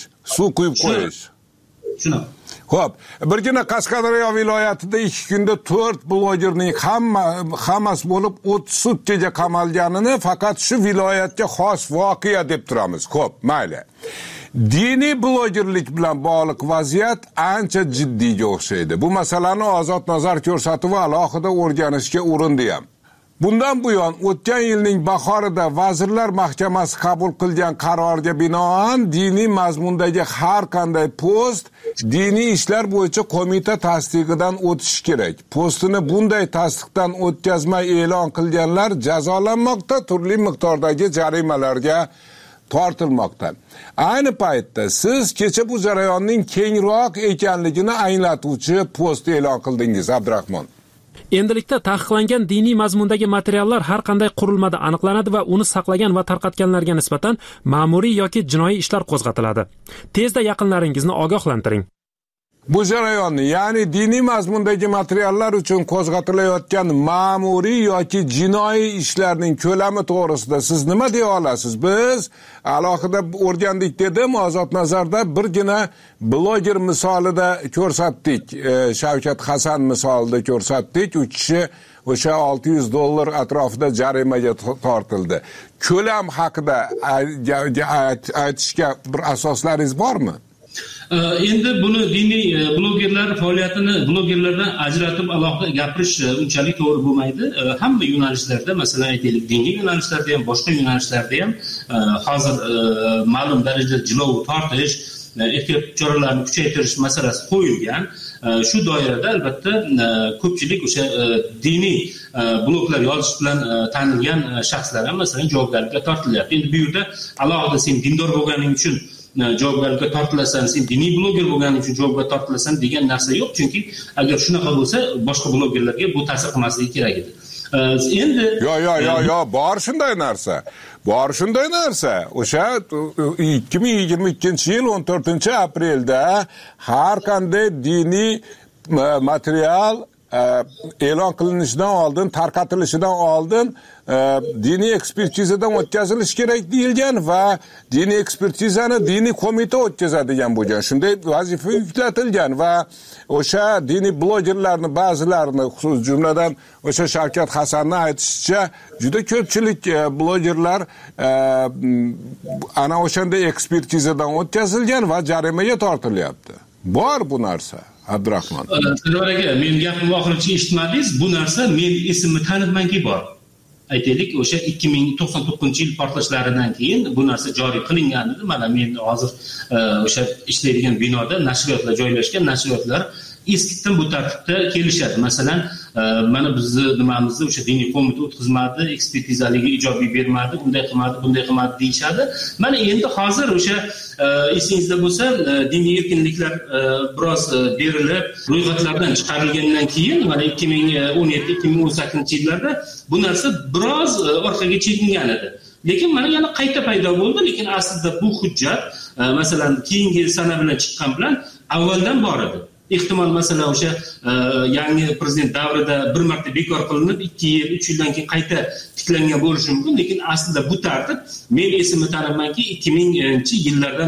Shunaqa. Xo'p, birgina Qashqadaryo viloyatida 2 kunda 4 blogerning hammasi bo'lib 30 sutkaga qamalganini faqat shu viloyatga xos voqea deb turamiz. Xo'p, mayli. Diniy blogerlik bilan bog'liq vaziyat ancha jiddiyga o'xshaydi. Bu masalani ozod nazar ko'rsatuvi alohida o'rganishga urindi ham. Bundan buyon o'tgan yilning bahorida Vazirlar Mahkamasi qabul qilgan qarorga binoan diniy mazmundagi har qanday post diniy ishlar bo'yicha qo'mita tasdig'idan o'tishi kerak. Postini bunday tasdiqdan o'tkazmay e'lon qilganlar jazolanmoqda, turli miqdordagi jarimalarga tortilmoqda. Ayni paytda siz kecha bu jarayonning kengroq ekanligini anglatuvchi post e'lon qildingiz, Abdurahmon. Endilikda taqiqlangan diniy mazmundagi materiallar har qanday qurilmada aniqlanadi va uni saqlagan va tarqatganlarga nisbatan ma'muriy yoki jinoiy ishlar qo'zg'atiladi. Tezda yaqinlaringizni ogohlantiring. Bu jarayonni, ya'ni diniy mazmundagi materiallar uchun qo'zg'atilayotgan ma'muriy yoki jinoiy ishlarning ko'lami to'g'risida siz nima deya olasiz? Biz alohida o'rgandik dedim, Ozod nazarda birgina bloger misolida ko'rsatdik. Shavkat Hasan misolida ko'rsatdik. U kishi o'sha $600 atrofida jarimaga tortildi. Ko'lam haqida aytishga bir asoslaringiz bormi? Endi buni diniy blogerlar faoliyatini blogerlardan ajratib alohida gapirish unchalik to'g'ri bo'lmaydi. Hamma yo'nalishlarda, masalan aytaylik, diniy yo'nalishlarda ham, boshqa yo'nalishlarda ham hozir ma'lum darajada jilov tortish, ehtiyot choralarini kuchaytirish masalasi qo'yilgan. shu doirada albatta ko'pchilik o'sha diniy bloglar yozish bilan tanilgan shaxslar ham masalan javobgarlikka tortilyapti. Endi bu yerda alohida sen dindor bo'lganing uchun javobgarlikka tortilasan, sen diniy bloger bo'lganing uchun javobga tortilasan degan narsa yo'q, chunki agar shunaqa bo'lsa boshqa blogerlarga bu ta'sir qilmasligi kerak edi. Endi bor shunday narsa. O'sha 2022-yil 14-aprelda har qanday diniy material e'lon qilinishidan oldin, tarqatilishidan oldin diniy ekspertizadan o'tkazilishi kerak deyilgan va diniy ekspertizani diniy qo'mita o'tkazadigan bo'lgan. Shunday vazifa yuklatilgan va o'sha diniy blogerlarni ba'zilarini, jumladan o'sha Shavkat Hasanning aytishicha, juda ko'pchilik blogerlar ana o'shanday ekspertizadan o'tkazilgan va jarimaga tortilyapti. Bor bu narsa. Abdurahmon. Sarvar aka, men gapimni oxirigacha eshitmadingiz. Bu narsa men esimni tanibmanki bor. Aytaylik, o'sha 2099-yil portlashlaridan keyin bu narsa joriy qilingan edi. Mana men hozir o'sha ishlaydigan binoda nashriyotlar joylashgan, nashriyotlar eskitdan bu tartibda kelishadi. Masalan, mana bizni nimamizni o'sha diniy qo'mita o'tkazmadi, ekspertizaligi ijobiy bermadi, bunday qilmadi deyishadi. Mana endi hozir o'sha esingizda bo'lsa, diniy erkinliklar biroz berilib, ro'yxatlardan chiqarilgandan keyin mana 2017-2018-yillarda bu narsa biroz orqaga chekingan edi. Lekin mana yana qayta paydo bo'ldi, lekin aslida bu hujjat masalan keyingi sana bilan chiqqan bilan avvaldan bor edi. Ehtimol masalan o'sha yangi prezident davrida bir marta bekor qilinib 2 yil, 3 yildan keyin qayta tiklangan bo'lishi mumkin, lekin aslida bu tartib men esimni tanibmanki 2000-yillardan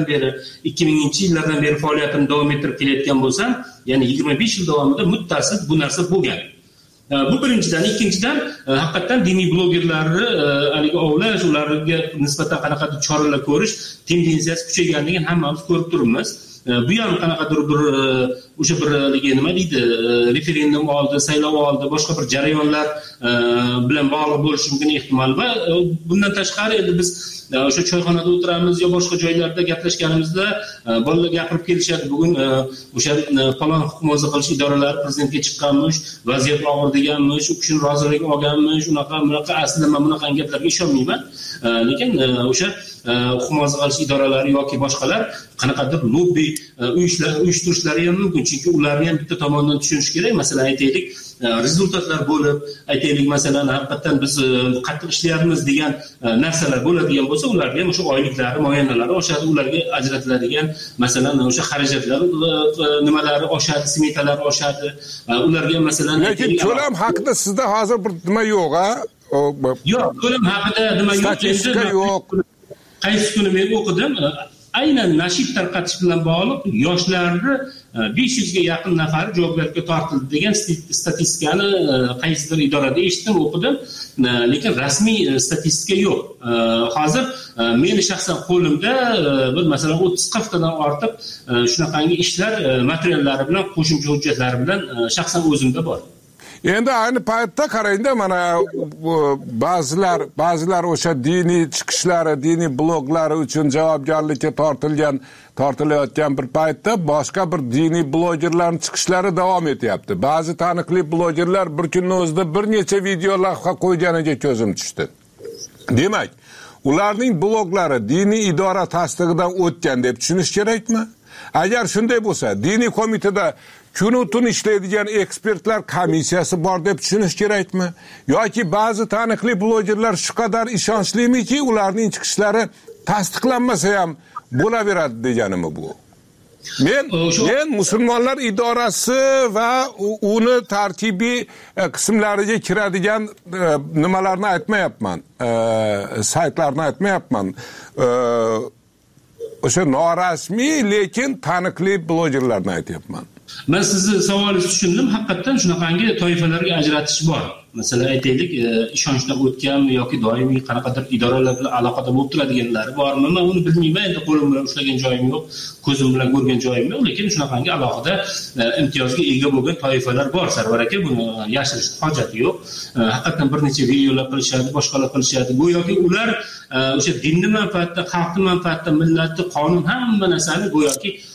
beri faoliyatimni davom ettirib kelayotgan bo'lsam, ya'ni 25 yil davomida muttasil bu narsa bo'lgan. Bu birinchidan, ikkinchidan haqiqatan diniy blogerlarni haligi ovlash, ularga nisbatan qanaqadir choralar ko'rish tendensiyasi kuchayganligini hammamiz ko'rib turibmiz. Bu ham qanaqadir bir o'sha bir nima deydi, referendum oldi, saylov oldi, boshqa bir jarayonlar bilan bog'liq bo'lishi mumkin ehtimol va bundan tashqari endi biz o'sha choyxonada o'tiramiz yo boshqa joylarda gaplashganimizda bolalar gapirib kelishadi, bugun o'sha falon hukumat qilish idoralari prezidentga chiqqanmish, vaziyat og'ir deganmish, u kishini roziligi olganmish, unaqa aslida men bunaqa gaplarga ishonmayman. Lekin o'sha hukumat qilish idoralari yoki boshqalar qanaqadir lobbi uyushtirishlari ham mumkin, chunki ularni ham bitta tomondan tushunish kerak. Masalan aytaylik, rezultatlar bo'lib, aytaylik masalan haqiqatan biz qattiq ishlayapmiz degan narsalar bo'ladigan bo'lsa, ularga ham o'sha oyliklari, muoyanalari oshadi, ularga ajratiladigan masalan o'sha xarajatlar nimalari oshadi, smetalari oshadi. Ularga masalan lekin to'lam haqida sizda hozir bir nima yo'q-a? Yo'q, to'lam haqida nima yo'q. Statistika yo'q. Qaysi kuni men o'qidim, aynan nashid tarqatish bilan bog'liq yoshlarni 500 ga yaqin nafari javobgarlikka tortildi degan statistikani qaysidir idorada eshitdim, o'qidim, lekin rasmiy statistika yo'q. Hozir meni shaxsan qo'limda bir masalan 30-40 tadan ortiq shunaqangi ishlar materiallari bilan, qo'shimcha hujjatlari bilan shaxsan o'zimda bor. Endi ayni paytda qarangda, mana ba'zilar o'sha diniy chiqishlari, diniy bloglari uchun javobgarlikka tortilayotgan bir paytda boshqa bir diniy blogerlarning chiqishlari davom etyapti. Ba'zi taniqli blogerlar bir kunning o'zida bir necha video lavha qo'yganiga ko'zim tushdi. Demak, ularning bloglari diniy idora tasdig'idan o'tgan deb tushunish kerakmi? Agar shunday bo'lsa, diniy qo'mitada kunu tun ishlaydigan ekspertlar komissiyasi bor deb tushunish kerakmi? Yoki ba'zi taniqli blogerlar shu qadar ishonchlimi-ki, ularning chiqishlari tasdiqlanmasa ham bo'laveradi deganimi bu? Men musulmonlar idorasi va uni tarkibiy qismlariga kiradigan nimalarni aytmayapman, saytlarni aytmayapman. O'sha norasmiy lekin taniqli blogerlarni aytyapman. Men sizni savolingizni tushundim. Haqiqatan shunaqangi toifalarga ajratish bor. Masalan aytaylik, ishonchdan o'tganmi yoki doimiy qanaqadir idoralar bilan aloqada bo'lib turadiganlari bormi? Men uni bilmayman. Endi qo'lim bilan ushlagan joyim yo'q, ko'zim bilan ko'rgan joyim yo'q, lekin shunaqangi alohida imtiyozga ega bo'lgan toifalar bor. Sarvar aka, buni yashirishning hojati yo'q. Haqiqatan bir necha videolar qilishadi, boshqalar qilishadi. Go'yoki ular o'sha dinni manfaatda, xalqning manfaatda, millatni, qonun hamma narsani go'yoki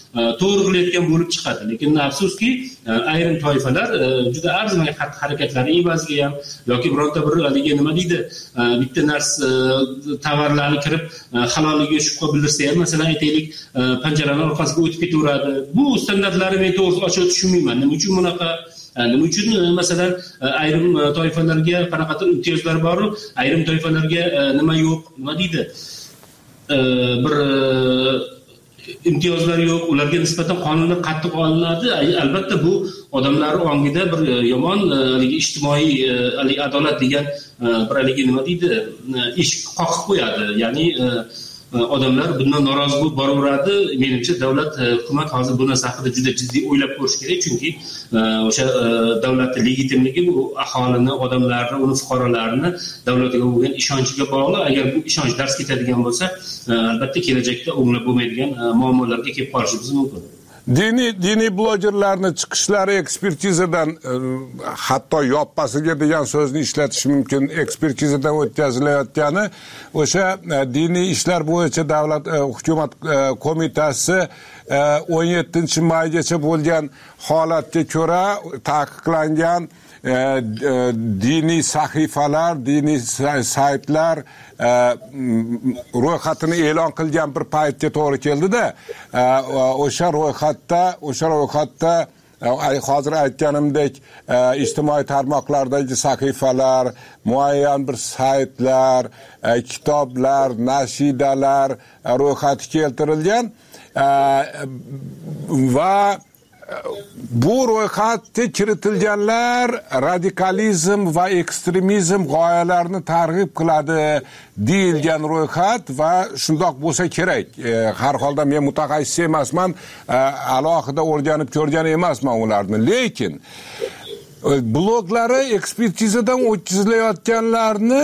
to'g'ri qilayotgan bo'lib chiqadi. Lekin afsuski ayrim toifalar juda arzimagan xatti-harakatlari evaziga ham yoki bironta bir haligi nima deydi, bitta narsa tovarlarni kirib halolligiga shubha bildirsa ham, masalan aytaylik, panjaraning orqasiga o'tib ketaveradi. Bu standartlarni men to'g'risi ochib tushunmayman. Nima uchun bunaqa? Nima uchun masalan ayrim toifalarga qanaqadir imtiyozlar bor, ayrim toifalarga nima yo'q, nima deydi? Bir imtiyozlar yo'q, ularga nisbatan qonunlar qattiq olinadi. Albatta bu odamlar ongida bir yomon ijtimoiy adolat degan bir nima deydi, ish qoqib qo'yadi. Ya'ni odamlar bundan norozi bo'lib boraveradi. Menimcha davlat, hukumat hozir bu narsa haqida juda jiddiy o'ylab ko'rish kerak, chunki o'sha davlatning legitimligi bu aholini, odamlarni, uni fuqarolarini davlatga bo'lgan ishonchiga bog'liq. Agar bu ishonch dars ketadigan bo'lsa, albatta kelajakda o'nglab bo'lmaydigan muammolarga kelib qolishimiz mumkin. Diniy blogerlarning chiqishlari ekspertizadan, hatto yoppasiga degan so'zni ishlatish mumkin, ekspertizadan o'tkazilayotgani o'sha diniy ishlar bo'yicha davlat hukumat qo'mitasi 17-maygacha bo'lgan holatga ko'ra taqiqlangan diniy sahifalar, diniy saytlar ro'yxatini e'lon qilgan bir paytga to'g'ri keldida, o'sha ro'yxatda hozir aytganimdek ijtimoiy tarmoqlardagi sahifalar, muayyan bir saytlar, kitoblar, nashidalar ro'yxati keltirilgan va bu ro'yxatga kiritilganlar radikalizm va ekstremizm g'oyalarini targ'ib qiladi deyilgan ro'yxat va shundoq bo'lsa kerak. Har holda men mutaxassis emasman, alohida o'rganib ko'rgan emasman ularni. Lekin bloglari ekspertizadan o'tkazilayotganlarni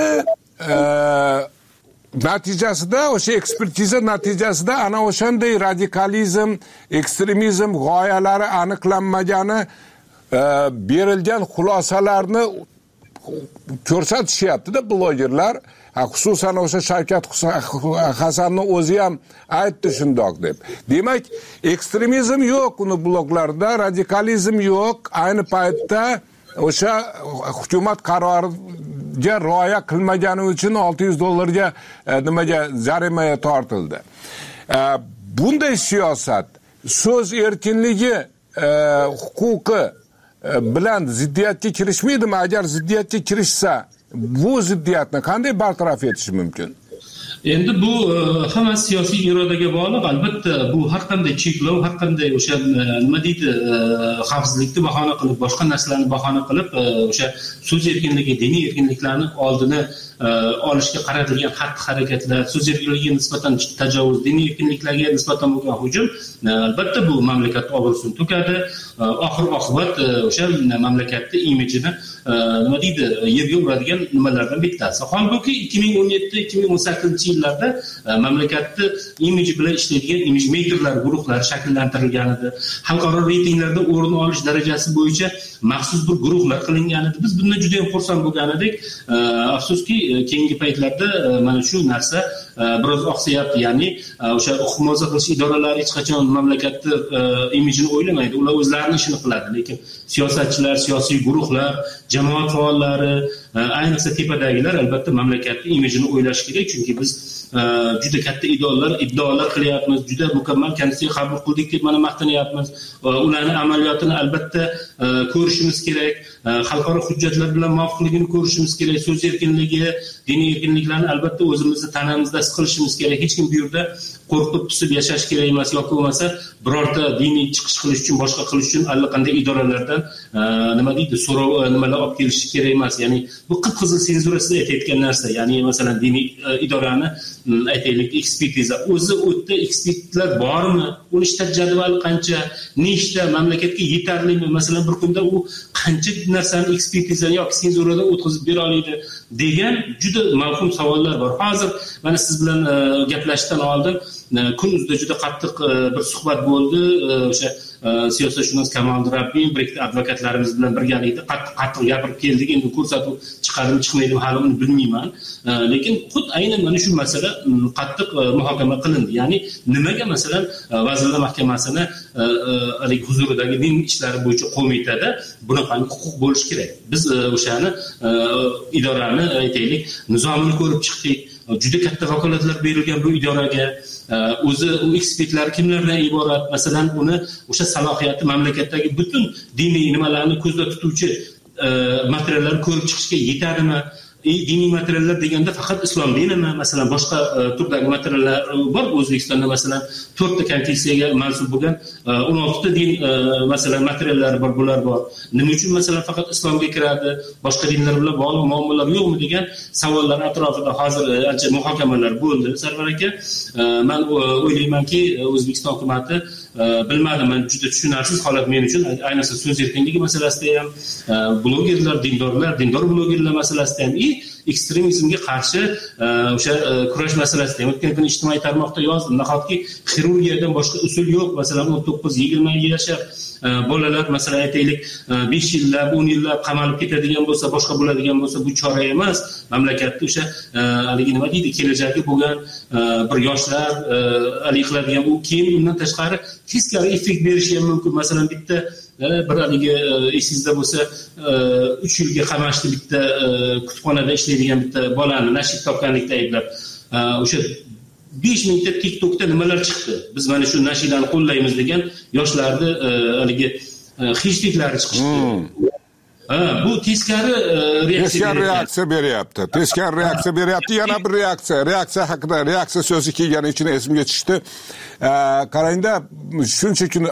natijasida, o'sha ekspertiza natijasida ana o'shanday radikalizm, ekstremizm g'oyalari aniqlanmagani berilgan xulosalarni ko'rsatishyapti-da blogerlar. Xususan o'sha Shavkat Hasanni o'zi ham aytdi shundoq deb. Demak, ekstremizm yo'q uni bloglarida, radikalizm yo'q. Ayni paytda o'sha hukumat qaroriga rioya qilmagani uchun $600 nimaga jarimaga tortildi. Bunday siyosat so'z erkinligi huquqi bilan ziddiyatga kirishmaydimi? Agar ziddiyatga kirishsa, bu ziddiyatni qanday bartaraf etish mumkin? Endi bu hammasi siyosiy irodaga bog'liq. Albatta bu har qanday cheklov, har qanday o'sha nima deydi, xavfsizlikni bahona qilib, boshqa narsalarni bahona qilib, o'sha so'z erkinligi, diniy erkinliklarni oldini olishga qaratilgan xatti-harakatlar, so'z erkinligiga nisbatan tajovuz, diniy erkinliklarga nisbatan bo'lgan hujum albatta bu mamlakat obro'sini to'kadi. Oxir-oqibat o'sha mamlakatning imijini nima deydi, yerga uradigan nimalardan bittasi. Holbuki 2017-2018 yillarda mamlakatni imiji bilan ishlaydigan imij makerlar guruhlari shakllantirilgan edi. Xalqaro reytinglarda o'rin olish darajasi bo'yicha maxsus bir guruhlar qilingan edi. Biz bundan juda ham xursand bo'lgan edik. Afsuski keyingi paytlarda mana shu narsa biroz oqsayapti. Ya'ni o'sha himoya qilish idoralari hech qachon mamlakatni imijini o'ylamaydi. Ular o'zlarining ishini qiladi. Lekin siyosatchilar, siyosiy guruhlar, jamoat faollari, ayniqsa tepadagilar albatta mamlakatning imijini o'ylash kerak, chunki biz juda katta iddaolar qilyapmiz, juda mukammal konstitutsiya qabul qildik deb mana maqtanyapmiz. Ularning amaliyotini albatta ko'rishimiz kerak, xalqaro hujjatlar bilan muvofiqligini ko'rishimiz kerak, so'z erkinligi, diniy erkinliklarni albatta o'zimizning tanamizda his qilishimiz kerak. Hech kim bu yerda qo'rqib pisib yashash kerak emas, yoki bo'lmasa birorta diniy chiqish qilish uchun, boshqa qilish uchun allaqanday idoralardan nima deydi, so'rov nimalar olib kelish kerak emas. Ya'ni bu qip-qizil senzura siz aytayotgan narsa. Ya'ni masalan diniy idorani aytaylik ekspertiza, o'zi o'tda ekspertlar bormi? Uni shtat jadvali qancha, nechta, mamlakatga yetarlimi? Masalan bir kunda u qancha narsani ekspertiza yoki senzuradan o'tkazib bera oladi degan juda mavhum savollar bor. Hozir mana siz bilan gaplashishdan oldin kunuzda juda qattiq bir suhbat bo'ldi. O'sha siyosatshunos Kamoliddin Rabbin bir ikkita advokatlarimiz bilan birgalikda qattiq gapirib keldik. Endi ko'rsatuv chiqadimi, chiqmaydimi hali uni bilmayman. Lekin xuddi aynan mana shu masala qattiq muhokama qilindi. Ya'ni nimaga masalan Vazirlar Mahkamasini huzuridagi din ishlari bo'yicha qo'mitada bunaqangi huquq bo'lishi kerak. Biz o'shani idorani aytaylik nizomini ko'rib chiqdik. Juda katta vakolatlar berilgan bu idoraga. O'zi u ekspertlar kimlardan iborat? Masalan, uni o'sha salohiyati mamlakatdagi butun diniy nimalarni ko'zda tutuvchi materiallarni ko'rib chiqishga yetadimi? Diniy materiallar deganda faqat islom dinimi? Masalan, boshqa turdagi materiallar bor. O'zbekistonda masalan 4 ta konfessiyaga mansub bo'lgan 16 ta din masalan materiallari bor, bular bor. Nima uchun masalan faqat islomga kiradi? Boshqa dinlar bilan bog'liq muammolar yo'qmi degan savollar atrofida hozir ancha muhokamalar bo'ldi. Sarvar aka, men o'ylaymanki, O'zbekiston hukumatı bilmadim, men juda tushunarsiz holat men uchun, ayniqsa so'z erkinligi masalasida ham, blogerlar, dindor blogerlar masalasida ham, ekstremizmga qarshi o'sha kurash masalasida ham o'tgan kuni ijtimoiy tarmoqda yozdim. Nahotki xirurgiyadan boshqa usul yo'q? Masalan 19-20 yashar bolalar masalan aytaylik 5 yillab, 10 yillab qamalib ketadigan bo'lsa, boshqa bo'ladigan bo'lsa, bu chora emas. Mamlakatda o'sha haligi nima deydi, kelajagi bo'lgan bir yoshlar qiladigan bu keyin undan tashqari teskari effekt berishi ham mumkin. Masalan bitta bir haligi esingizda bo'lsa 3 yilga qamashdi bitta kutubxonada ishlaydigan bitta bolani nashid topganlikda ayblab. O'sha 5 mingta TikTokda nimalar chiqdi? Biz mana shu nashidani qo'llaymiz degan yoshlarni haligi heshtaglari chiqdi. Bu teskari reaksiya beryapti. Teskari reaksiya beryapti. Yana bir reaksiya haqida reaksiya so'zi kelgani uchun esimga tushdi. Qarangda, shuncha kun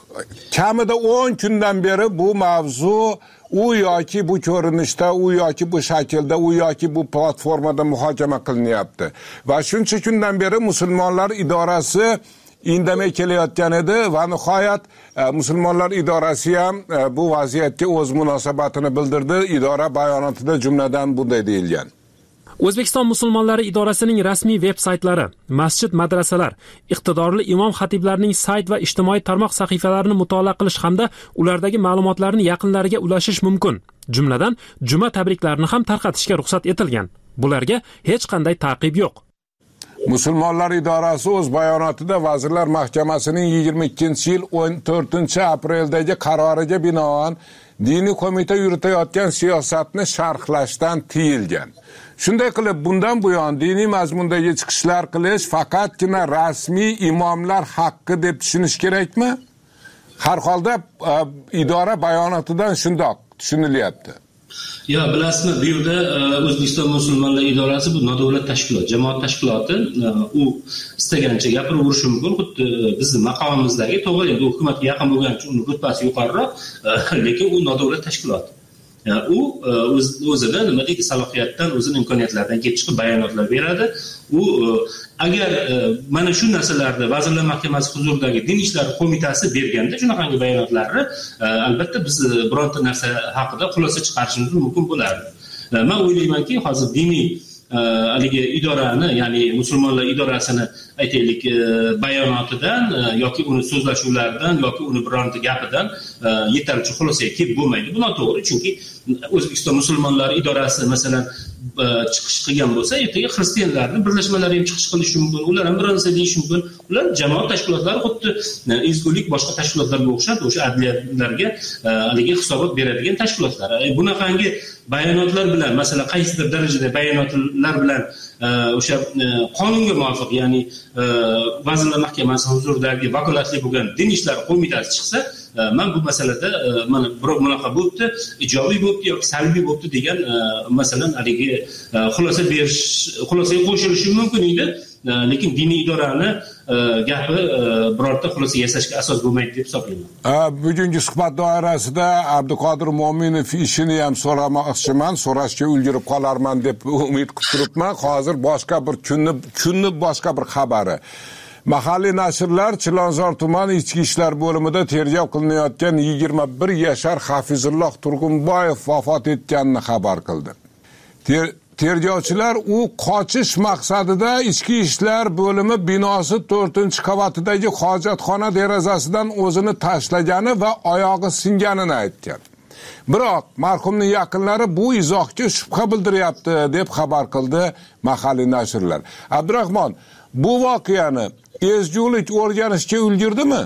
kamida 10 kundan beri bu mavzu u yoki bu ko'rinishda, u yoki bu shaklda, u yoki bu platformada muhokama qilinyapti. Va shuncha kundan beri musulmonlar idorasi indamay kelayotgan edi va nihoyat musulmonlar idorasi ham bu vaziyatga o'z munosabatini bildirdi. Idora bayonotida jumladan bunday deyilgan: O'zbekiston musulmonlari idorasining rasmiy veb-saytlari, masjid, madrasalar, iqtidorli imom xatiblarning sayt va ijtimoiy tarmoq sahifalarini mutolaa qilish hamda ulardagi ma'lumotlarni yaqinlariga ulashish mumkin. Jumladan, juma tabriklarini ham tarqatishga ruxsat etilgan. Bularga hech qanday ta'qib yo'q. Musulmonlar idorasi o'z bayonotida Vazirlar Mahkamasining 22-yil 14-apreldagi qaroriga binoan diniy qo'mita yuritayotgan siyosatni sharhlashdan tiyilgan. Shunday qilib, bundan buyon diniy mazmundagi chiqishlar qilish faqatgina rasmiy imomlar haqqi deb tushunish kerakmi? Har holda idora bayonotidan shundoq tushunilyapti. Ya bilasizmi, bu yerda O'zbekiston musulmonlar idorasi bu nodavlat tashkilot, jamoat tashkiloti, u istagancha gapiravershi mumkin. Xuddi bizning maqomimizdagi, to'g'ri, endi hukumatga yaqin bo'lgani uchun uni rutbasi yuqoriroq, lekin u nodavlat tashkilot. U o'zida nima deydi, salohiyatdan, o'zining imkoniyatlaridan kelib chiqib bayonotlar beradi. U agar mana shu narsalarni Vazirlar Mahkamasi huzuridagi din ishlari qo'mitasi berganda shunaqangi bayonotlarni, albatta biz bironta narsa haqida xulosa chiqarishimiz mumkin bo'lardi. Men o'ylaymanki, hozir diniy haligi idorani, ya'ni musulmonlar idorasini aytaylik bayonotidan yoki uni so'zlashuvlaridan yoki uni bironta gapidan yetarlicha xulosaga kelib bo'lmaydi. Bu noto'g'ri, chunki O'zbekiston musulmonlari idorasi masalan chiqish qilgan bo'lsa, ertaga xristianlarning birlashmalari ham chiqish qilishi mumkin. Ular ham bir narsa deyishi mumkin. Ular jamoat tashkilotlari xuddi ezgulik boshqa tashkilotlarga o'xshab, o'sha adliyalarga haligi hisobot beradigan tashkilotlar. Bunaqangi bayonotlar bilan, masalan, qaysidir darajada bayonotlar bilan o'sha qonunga muvofiq, ya'ni Vazirlar Mahkamasi huzuridagi vakolatli bo'lgan din ishlari qo'mitasi chiqsa, men bu masalada mana birov bunaqa bo'pti, ijobiy bo'pti yoki salbiy bo'pti degan masalan haligi xulosaga qo'shilishi mumkin edi. Lekin diniy idorani gapi birorta xulosa yasashga asos bo'lmaydi deb hisoblayman. Bugungi suhbat doirasida Abduqodir Mo'minov ishini ham so'ramoqchiman, so'rashga ulgurib qolarman deb umid qilib turibman. Hozir boshqa bir kunni boshqa bir xabari. Mahalliy nashrlar Chilonzor tuman ichki ishlar bo'limida tergov qilinayotgan 21 yashar Hafizulloh Turg'unboyev vafot etganini xabar qildi. tergovchilar u qochish maqsadida ichki ishlar bo'limi binosi 4-qavatidagi hojatxona derazasidan o'zini tashlagani va oyog'i singanini aytgan. Biroq marhumning yaqinlari bu izohga shubha bildiryapti deb xabar qildi mahalliy nashrlar. Abdurahmon, bu voqeani ezgulik o'rganishga ulgurdimi?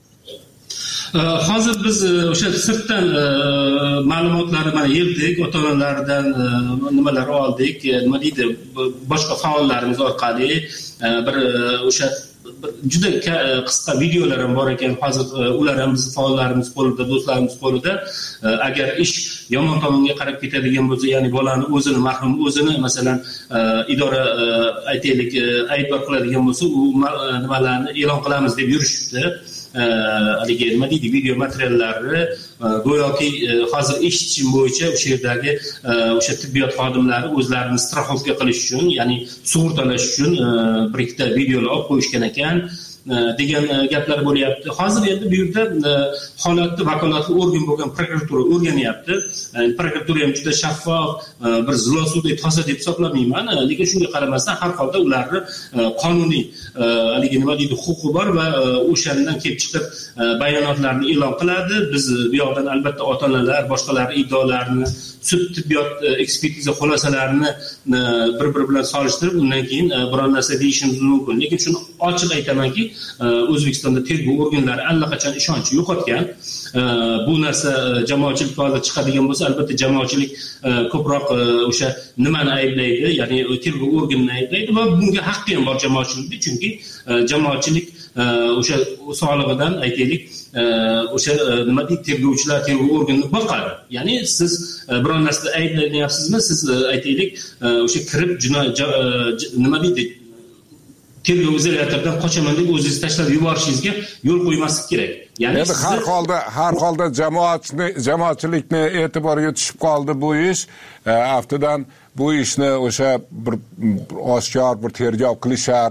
Hozir biz o'sha sirtdan ma'lumotlarni mana yig'dik, ota-onalardan nimalar oldik, nima deydi, boshqa faollarimiz orqali bir o'sha juda qisqa videolar ham bor ekan. Hozir ular ham bizning faollarimiz qo'lida, do'stlarimiz qo'lida. Agar ish yomon tomonga qarab ketadigan bo'lsa, ya'ni bolani o'zini, marhum o'zini masalan idora aytaylik aybdor qiladigan bo'lsa, u nimalarni e'lon qilamiz deb yurishibdi. Haligi nima deydi, video materiallarni go'yoki hozir eshitishim bo'yicha o'sha yerdagi o'sha tibbiyot xodimlari o'zlarini страховка qilish uchun, ya'ni sug'urtalash uchun bir ikkita videolar olib qo'yishgan ekan degan gaplar bo'lyapti. Hozir endi bu yerda holatni vakolatli organ bo'lgan prokuratura o'rganyapti. Prokuratura ham juda shaffof, bir zilosuvdek toza deb hisoblamayman. Lekin shunga qaramasdan har holda ularni qonuniy haligi nima deydi, huquqi bor va o'shandan kelib chiqib bayonotlarni e'lon qiladi. Biz bu yoqdan albatta ota-onalar, boshqalar iddaolarini, sud tibbiyot ekspertiza xulosalarini bir-biri bilan solishtirib, undan keyin biror narsa deyishimiz mumkin. Lekin shuni ochiq aytamanki, O'zbekistonda tergov organlari allaqachon ishonchi yo'qotgan. Bu narsa jamoatchilikka hozir chiqadigan bo'lsa, albatta jamoatchilik ko'proq o'sha nimani ayblaydi, ya'ni tergov organini ayblaydi va bunga haqqi ham bor jamoatchilikda, chunki jamoatchilik o'sha solig'idan aytaylik o'sha nima deydi, tergovchilar tergov organini boqadi. Ya'ni siz biror narsada ayblanyapsizmi, siz aytaylik o'sha kirib nima deydi, tergov izolyatoridan qochaman deb o'zingizni tashlab yuborishingizga yo'l qo'ymaslik kerak. Ya'ni har holda jamoatchilikni e'tiboriga tushib qoldi bu ish. Aftidan bu ishni o'sha bir oshkor bir tergov qilishar,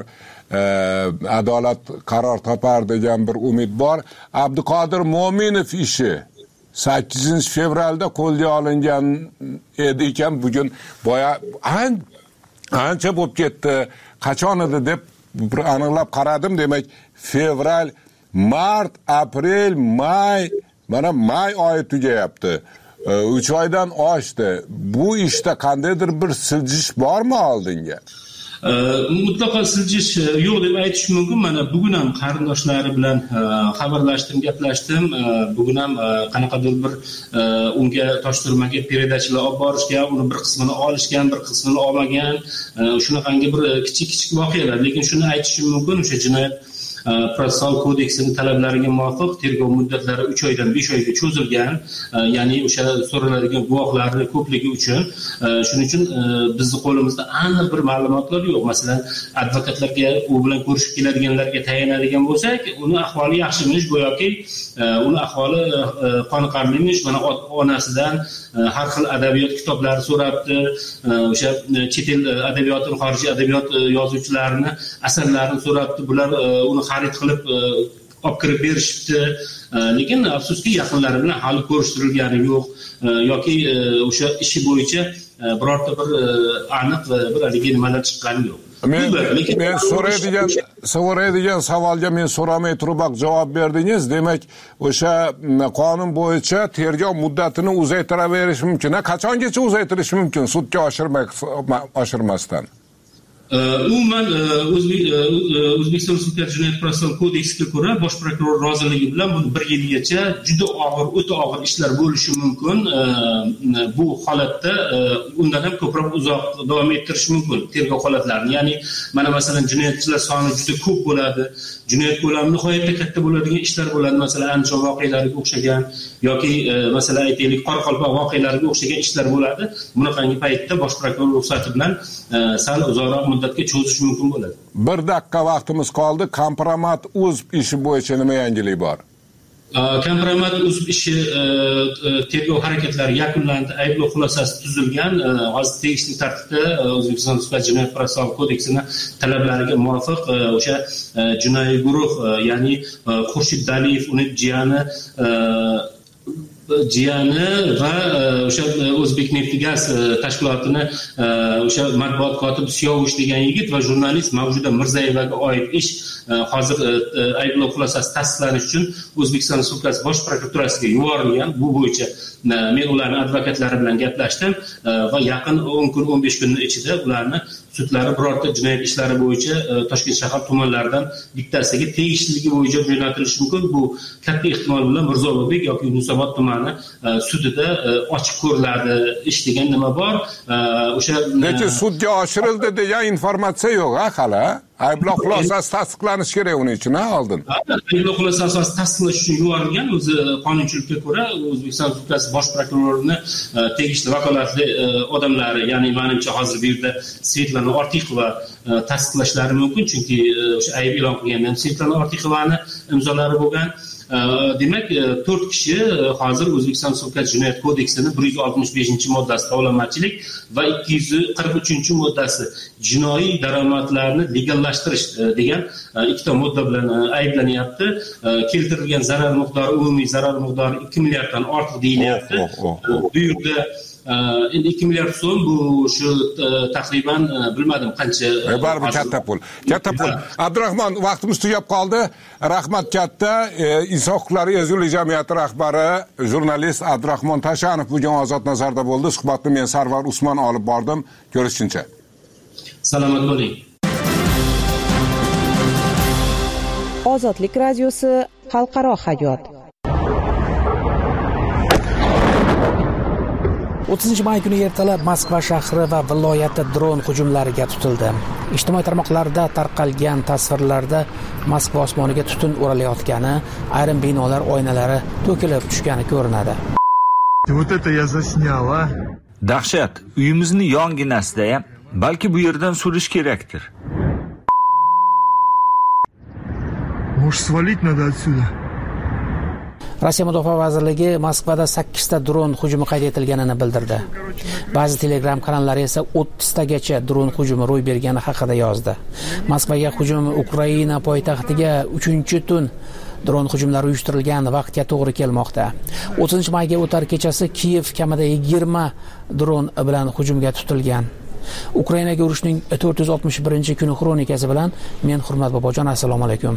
adolat qaror topar degan bir umid bor. Abduqodir Mo'minov ishi 8-fevralda qo'lga olingan edi ekan, bugun boya ancha bo'lib ketdi. Qachon edi deb bir aniqlab qaradim, demak fevral, mart, aprel, may, mana may oyi tugayapti. 3 oydan oshdi. Bu ishda qandaydir bir siljish bormi oldinga? Mutlaqo siljish yo'q deb aytish mumkin. Mana bugun ham qarindoshlari bilan xabarlashdim, gaplashdim. Bugun ham qanaqadir bir unga Toshturmaga peredachilar olib borishgan, uni bir qismini olishgan, bir qismini olmagan. Shunaqangi bir kichik voqealar. Lekin shuni aytishim mumkin, o'sha jinoyat protsessual kodeksining talablariga muvofiq tergov muddatlari 3 oydan 5 oyga cho'zilgan. Ya'ni o'sha so'raladigan guvohlarning ko'pligi uchun. Shuning uchun bizning qo'limizda aniq bir ma'lumotlar yo'q. Masalan, advokatlarga, u bilan ko'rishib keladiganlarga tayanadigan bo'lsak, uni ahvoli yaxshimish, go'yoki uni ahvoli qoniqarlimish. Mana onasidan har xil adabiyot kitoblari so'rabdi. O'sha chet el adabiyoti, xorijiy adabiyot yozuvchilarini asarlarini so'rabdi. Bular uni xarid qilib olib kirib berishibdi. Lekin afsuski yaqinlari bilan hali ko'rishtirilgani yo'q yoki o'sha ishi bo'yicha birorta bir aniq bir haligi nimalar chiqqani yo'q. Men so'raydigan savolga men so'ramay turib javob berdingiz. Demak, o'sha qonun bo'yicha tergov muddatini uzaytiraverish mumkin. Qachongacha uzaytirish mumkin sudga oshirmasdan? Umuman O'zbekiston Sudlar jinoyat protsessual kodeksiga ko'ra bosh prokuror roziligi bilan buni 1 yilgacha juda og'ir, o'ta og'ir ishlar bo'lishi mumkin. Bu holatda undan ham ko'proq uzoq davom ettirish mumkin tergov holatlarini. Ya'ni mana masalan jinoyatchilar soni juda ko'p bo'ladi. Jinoyat ko'lami nihoyatda katta bo'ladigan ishlar bo'ladi. Masalan, Andijon voqealariga o'xshagan yoki masalan aytaylik Qoraqalpoq voqealariga o'xshagan ishlar bo'ladi. Bunaqangi paytda bosh prokuror ruxsati bilan sal uzoqroq muddatga cho'zish mumkin bo'ladi. 1 daqiqa vaqtimiz qoldi. Kompromat uz ishi bo'yicha nima yangilik bor? Kompromat uz ishi tergov harakatlari yakunlandi, ayblov xulosasi tuzilgan. Hozir tegishli tartibda O'zbekiston Sudlar jinoyat protsessual kodeksining talablariga muvofiq o'sha jinoiy guruh, ya'ni Xurshid Daliyev, uni jiyani jiyani va o'sha O'zbekneftgaz tashkilotini o'sha matbuot kotibi Siyovush degan yigit va jurnalist Mavjuda Mirzayevaga oid ish hozir ayblov xulosasi tasdiqlanish uchun O'zbekiston Respublikasi Bosh prokuraturasiga yuborilgan. Bu bo'yicha men ularning advokatlari bilan gaplashdim va yaqin 10 kun 15 kun ichida ularni sudlari birorta jinoyat ishlari bo'yicha Toshkent shahar tumanlaridan bittasiga tegishliligi bo'yicha jo'natilishi mumkin. Bu katta ehtimol bilan Mirzo Ulug'bek yoki Yunusobod tumani sudida ochiq ko'riladi. Ish degan nima bor? O'sha lekin sudga oshirildi degan informatsiya yo'q hali. Ayblov xulosasi tasdiqlanishi kerak uning uchun oldin. Ayblov xulosasi tasdiqlash uchun yuborilgan. O'zi qonunchilikka ko'ra O'zbekiston Respublikasi Bosh prokurorining tegishli vakolatli odamlari, ya'ni menimcha hozir bu yerda Svetlana Ortiqova tasdiqlashlari mumkin, chunki o'sha ayb e'lon qilgandan Svetlana Ortiqovani imzolari bo'lgan. Demak, 4 kishi hozir O'zbekiston Respublikasi Jinoyat kodeksining 165-moddasi tovlamachilik va 243-moddasi jinoiy daromadlarni legallashtirish degan ikkita modda bilan ayblanyapti. Keltirilgan zarar miqdori, umumiy zarar miqdori 2 milliarddan ortiq deyilyapti. Bu yerda endi 2 milliard so'm bu shu taqriban bilmadim qancha. Baribir katta pul. Katta pul. Abdurahmon, vaqtimiz tugab qoldi. Rahmat katta. Inson huquqlari ezgulik jamiyati rahbari jurnalist Abdurahmon Tashanov bugun Ozod nazarda bo'ldi. Suhbatni men Sarvar Usmon olib bordim. Ko'rishguncha. Salomat bo'ling. Ozodlik radiosi xalqaro hayot. 30 may kuni ertalab Moskva shahri va viloyati dron hujumlariga tutildi. Ijtimoiy tarmoqlarda tarqalgan tasvirlarda Moskva osmoniga tutun o'ralayotgani, ayrim binolar oynalari to'kilib tushgani ko'rinadi. Вот это я заснял, а? Dahshat, uyimizni yonginasida ham, balki bu yerdan surish kerakdir. Может, свалить надо отсюда? Rossiya Mudofaa vazirligi Moskvada 8 ta dron hujumi qayd etilganini bildirdi. Ba'zi Telegram kanallari esa 30 tagacha dron hujumi ro'y bergani haqida yozdi. Moskvaga hujum Ukraina poytaxtiga 3-tun dron hujumlari uyushtirilgan vaqtga to'g'ri kelmoqda. 30-mayga o'tar kechasi Kiyev kamida 20 dron bilan hujumga tutilgan. Ukrainaga urushning 461-kuni xronikasi bilan men Hurmat Bobojon, assalomu alaykum.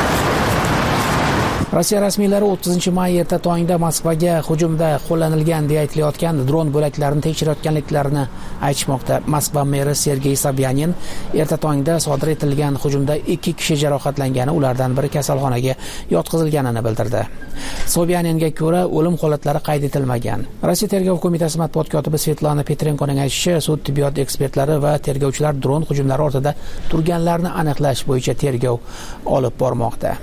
Rossiya rasmiylari 30-may erta tongda Moskvaga hujumda qo'llanilgan deya aytilayotgan dron bo'laklarini tekshirayotganliklarini aytishmoqda. Moskva meri Sergey Sobyanin erta tongda sodir etilgan hujumda 2 kishi jarohatlangani, ulardan biri kasalxonaga yotqizilganini bildirdi. Sobyaninga ko'ra o'lim holatlari qayd etilmagan. Rossiya tergov qo'mitasi matbuot kotibi Svetlana Petrenkoning aytishicha, sud tibbiyot ekspertlari va tergovchilar dron hujumlari ortida turganlarni aniqlash bo'yicha tergov olib bormoqda.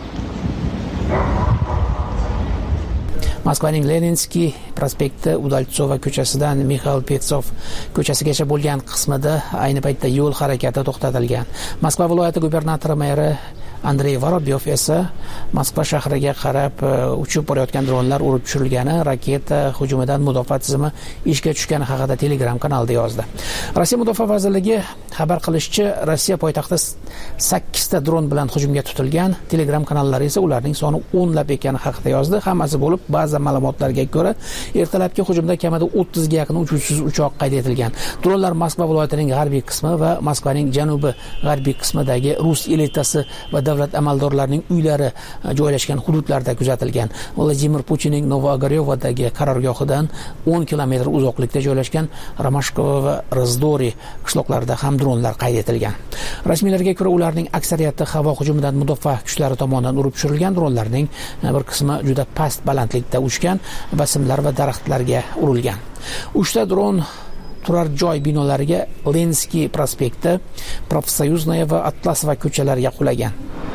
Moskvaning Leninskiy prospekti Udaltsova ko'chasidan Mixail Petsov ko'chasigacha bo'lgan qismida ayni paytda yo'l harakati to'xtatilgan. Moskva viloyati gubernatori meri Andrey Vorobyov esa Moskva shahriga qarab uchib borayotgan dronlar urib tushirilgani, raketa hujumidan mudofaa tizimi ishga tushgani haqida Telegram kanalida yozdi. Rossiya Mudofaa vazirligi xabar qilishicha, Rossiya poytaxti 8 ta dron bilan hujumga tutilgan. Telegram kanallari esa ularning soni 10 lab ekani haqida yozdi. Hammasi bo'lib, ba'zi ma'lumotlarga ko'ra, ertalabki hujumda kamida 30 ga yaqin uchuvchisiz uchoq qayd etilgan. Dronlar Moskva viloyatining g'arbiy qismi va Moskvaning janubi g'arbiy qismidagi rus elitasi va davlat amaldorlarining uylari joylashgan hududlarda kuzatilgan. Vladimir Putinning Novogoryovdagi qarorgohidan 10 kilometr uzoqlikda joylashgan Ramashkovo va Rozdori qishloqlarida ham dronlar qayd etilgan. Rasmiylarga ko'ra, ularning aksariyati havo hujumidan mudofaa kuchlari tomonidan urib tushirilgan. Dronlarning bir qismi juda past balandlikda uchgan va simlar va daraxtlarga urilgan. 3 ta dron turar joy binolariga Lenskiy prospekti, Profsoyuznaya va Atlasova ko'chalariga qulagan.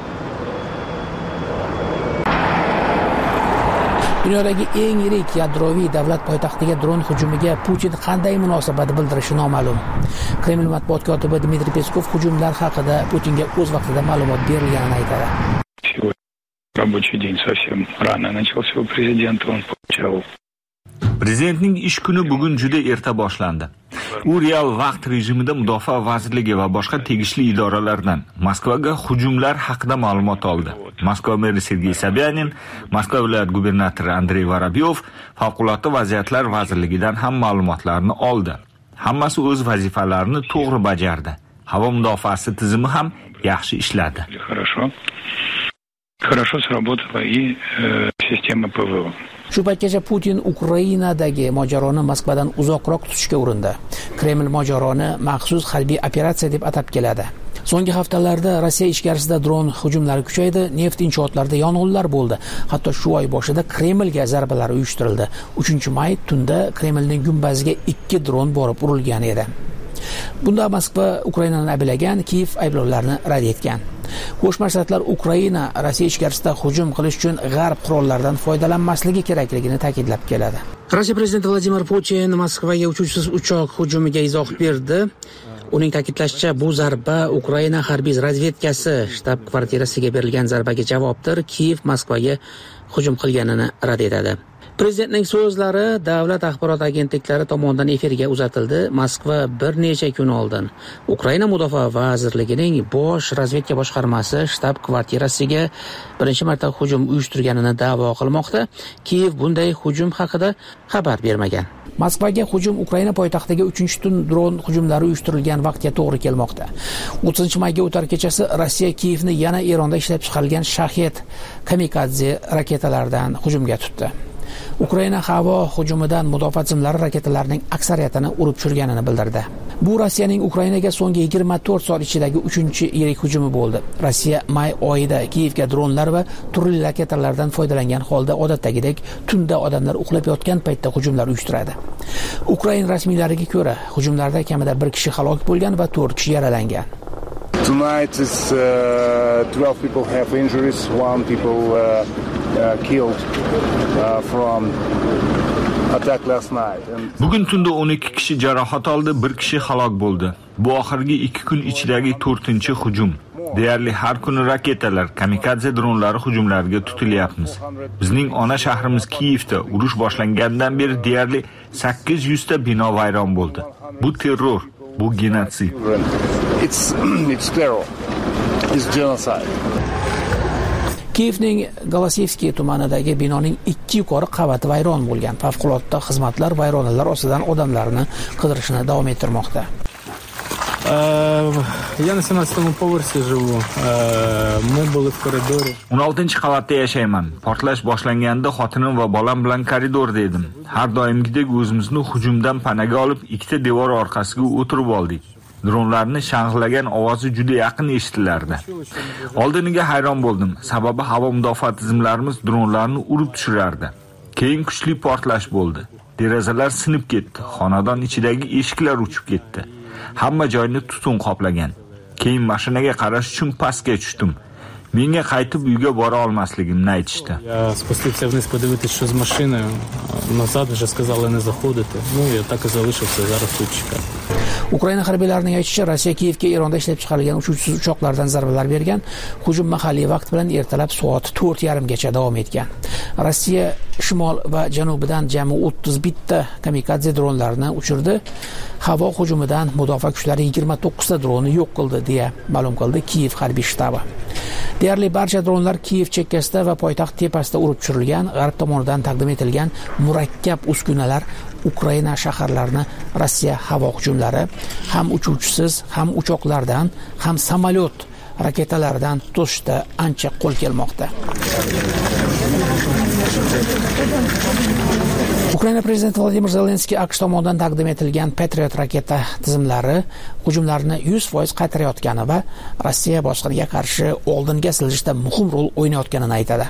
Dunyodagi eng yirik yadroviy davlat poytaxtiga dron hujumiga Putin qanday munosabat bildirishi noma'lum. Kreml matbuot kotibi Dmitriy Peskov hujumlar haqida Putinga o'z vaqtida ma'lumot berilganini aytadi. Рабочий день совсем рано начался у президента, он получал Prezidentning ish kuni bugun juda erta boshlandi. U real vaqt rejimida Mudofaa vazirligi va boshqa tegishli idoralardan Moskvaga hujumlar haqida ma'lumot oldi. Moskva meri Sergey Sobyanin, Moskva viloyat gubernatori Andrey Vorobyov favqulodda vaziyatlar vazirligidan ham ma'lumotlarni oldi. Hammasi o'z vazifalarini to'g'ri bajardi. Havo mudofaasi tizimi ham yaxshi ishladi. Хорошо сработала и система ПВО. Shu paytgacha Putin Ukrainadagi mojaroni Moskvadan uzoqroq tutishga urindi. Kreml mojaroni maxsus harbiy operatsiya deb atab keladi. So'nggi haftalarda Rossiya ichkarisida dron hujumlari kuchaydi, neft inshootlarida yong'inlar bo'ldi. Hatto shu oy boshida Kremlga zarbalar uyushtirildi. 3-may tunda Kremlning gumbaziga 2 dron borib urilgan edi. Bunda Moskva Ukrainani ayblagan, Kiyev ayblovlarni rad etgan. Qo'shma Shtatlar Ukraina Rossiya ichkarisida hujum qilish uchun g'arb qurollaridan foydalanmasligi kerakligini ta'kidlab keladi. Rossiya prezidenti Vladimir Putin Moskvaga uchuvchisiz uchoq hujumiga izoh berdi. Uning ta'kidlashicha, bu zarba Ukraina harbiy razvedkasi shtab-kvartirasiga berilgan zarbaga javobdir. Kiyev Moskvaga hujum qilganini rad etadi. Prezidentning so'zlari davlat axborot agentliklari tomonidan efirga uzatildi. Moskva bir necha kun oldin Ukraina mudofaa vazirligining bosh razvedka boshqarmasi shtab-kvartirasiga birinchi marta hujum uyushtirganini da'vo qilmoqda. Kiyev bunday hujum haqida xabar bermagan. Moskvaga hujum Ukraina poytaxtiga 3-tun dron hujumlari uyushtirilgan vaqtga to'g'ri kelmoqda. 30-mayga o'tar kechasi Rossiya Kiyevni yana Eronda ishlab chiqarilgan Shahed kamikadze raketalardan hujumga tutdi. Ukraina havo hujumidan mudofaa tizimlari raketalarning aksariyatini urib tushirganini bildirdi. Bu Rossiyaning Ukrainaga so'nggi 24 soat ichidagi 3-yirik hujumi bo'ldi. Rossiya may oyida Kiyevga dronlar va turli raketalardan foydalangan holda odatdagidek tunda odamlar uxlab yotgan paytda hujumlar uyushtiradi. Ukraina rasmiylariga ko'ra, hujumlarda kamida 1 kishi halok bo'lgan va 4 kishi yaralangan. Tonight is 12 people have injuries, 1 people killed from attack last night. Bugun tunda 12 kishi jarohat oldi, 1 kishi halok bo'ldi. Bu oxirgi 2 kun ichidagi 4-hujum. Deyarli har kuni raketalar, kamikadze dronlari hujumlariga tutilyapmiz. Bizning ona shahrimiz Kiyevda urush boshlangandan beri deyarli 800 ta bino vayron bo'ldi. Bu terror, bu genotsid. It's terror. It's genocide. Kiyevning Galasevskiy tumanidagi binoning 2 yuqori qavati vayron bo'lgan. Favqulodda xizmatlar vayronalar ostidan odamlarni qidirishni davom ettirmoqda. Я на 17-м поверсе живу. Мы были в коридоре. 16-qavatda yashayman. Portlash boshlanganda xotinim va bolam bilan koridorda edim. Har doimgidek o'zimizni hujumdan panaga olib, ikkita devor orqasiga o'tirib oldik. Dronlarni shang'illagan ovozi juda yaqin eshitilardi. Oldiniga hayron bo'ldim, sababi havo mudofaa tizimlarimiz dronlarni urib tushirardi. Keyin kuchli portlash bo'ldi. Derazalar sinib ketdi, xonadon ichidagi eshiklar uchib ketdi. Hamma joyni tutun qoplagan. Keyin mashinaga qarash uchun pastga tushdim. Menga qaytib uyga bora olmasligimni aytishdi. Я спустився вниз подивитися, що з машиною. Назад вже сказали не заходити. Я так і залишився, зараз тут чекаю. Ukraina harbiylarining aytishicha, Rossiya Kiyevga Eronda ishlab chiqarilgan uchuvchisiz uchoqlardan zarbalar bergan. Hujum mahalliy vaqt bilan ertalab soat 4:30gacha davom etgan. Rossiya shimol va janubidan jami 31 ta kamikadze dronlarini uchirdi. Havo hujumidan mudofaa kuchlari 29 ta dronni yo'q qildi deya ma'lum qildi Kiyev harbiy shtabi. Deyarli barcha dronlar Kiyev chekkasida va poytaxt tepasida urib tushirilgan. G'arb tomonidan taqdim etilgan murakkab uskunalar Ukraina shaharlarini Rossiya havo hujumlari ham uchuvchisiz, ham uchoqlardan, ham samolyot raketalaridan to'sishda ancha qo'l kelmoqda. Ukraina prezidenti Vladimir Zelenskiy AQSh tomonidan taqdim etilgan Patriot raketa tizimlari hujumlarni 100% qaytarayotgani va Rossiya bosqiniga qarshi oldinga siljishda muhim rol o'ynayotganini aytadi.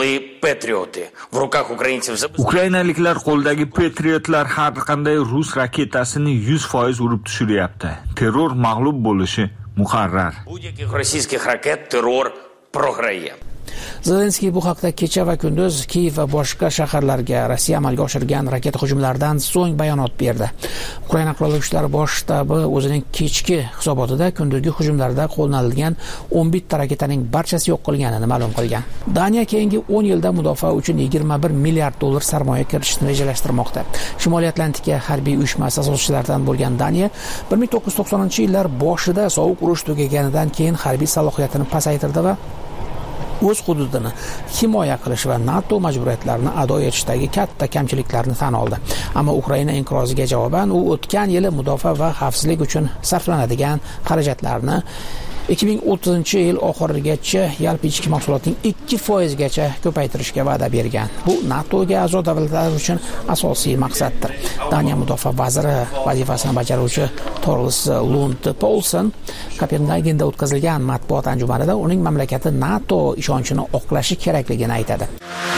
Ukrainaliklar qo'ldagi Patriotlar har qanday rus raketasini 100% urib tushiryapti. Terror mag'lub bo'lishi muqarrar. Zelenskiy bu haqda kecha va kunduz Kiyev va boshqa shaharlarga Rossiya amalga oshirgan raketa hujumlaridan so'ng bayonot berdi. Ukraina qurolli kuchlari bosh shtabi o'zining kechki hisobotida kunduzgi hujumlarda qo'llanilgan 11 ta raketaning barchasi yo'q qilinganini ma'lum qilgan. Daniya keyingi 10 yilda mudofaa uchun 21 milliard dollar sarmoya kiritishni rejalashtirmoqda. Shimoliy Atlantika harbiy uyushmasi asoschilaridan bo'lgan Daniya 1990-yillar boshida sovuq urush tugaganidan keyin harbiy salohiyatini pasaytirdi va o'z hududini himoya qilish va NATO majburiyatlarini ado etishdagi katta kamchiliklarni tan oldi. Ammo Ukraina inqiroziga javoban u o'tgan yili mudofaa va xavfsizlik uchun sarflanadigan xarajatlarni 2030-yil oxirigacha yalpi ichki mahsulotning 2% gacha ko'paytirishga va'da bergan. Bu NATOga a'zo davlatlar uchun asosiy maqsaddir. Daniya mudofaa vaziri vazifasini bajaruvchi Torls Lund Poulsen Kopenhagenda o'tkazilgan matbuot anjumanida uning mamlakati NATO ishonchini oqlashi kerakligini aytadi.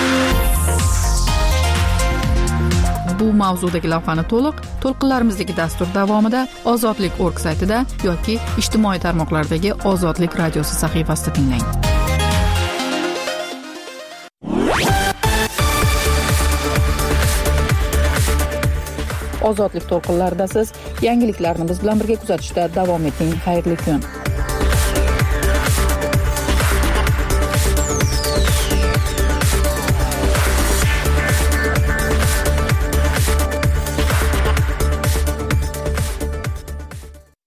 Bu mavzudagi lavhani to'lqinlarimizdagi dastur davomida Ozodlik.org saytida yoki ijtimoiy tarmoqlardagi Ozodlik radiosi sahifasida tinglang. Ozodlik to'lqinlarida siz yangiliklarni biz bilan birga kuzatishda davom eting. Xayrli kun.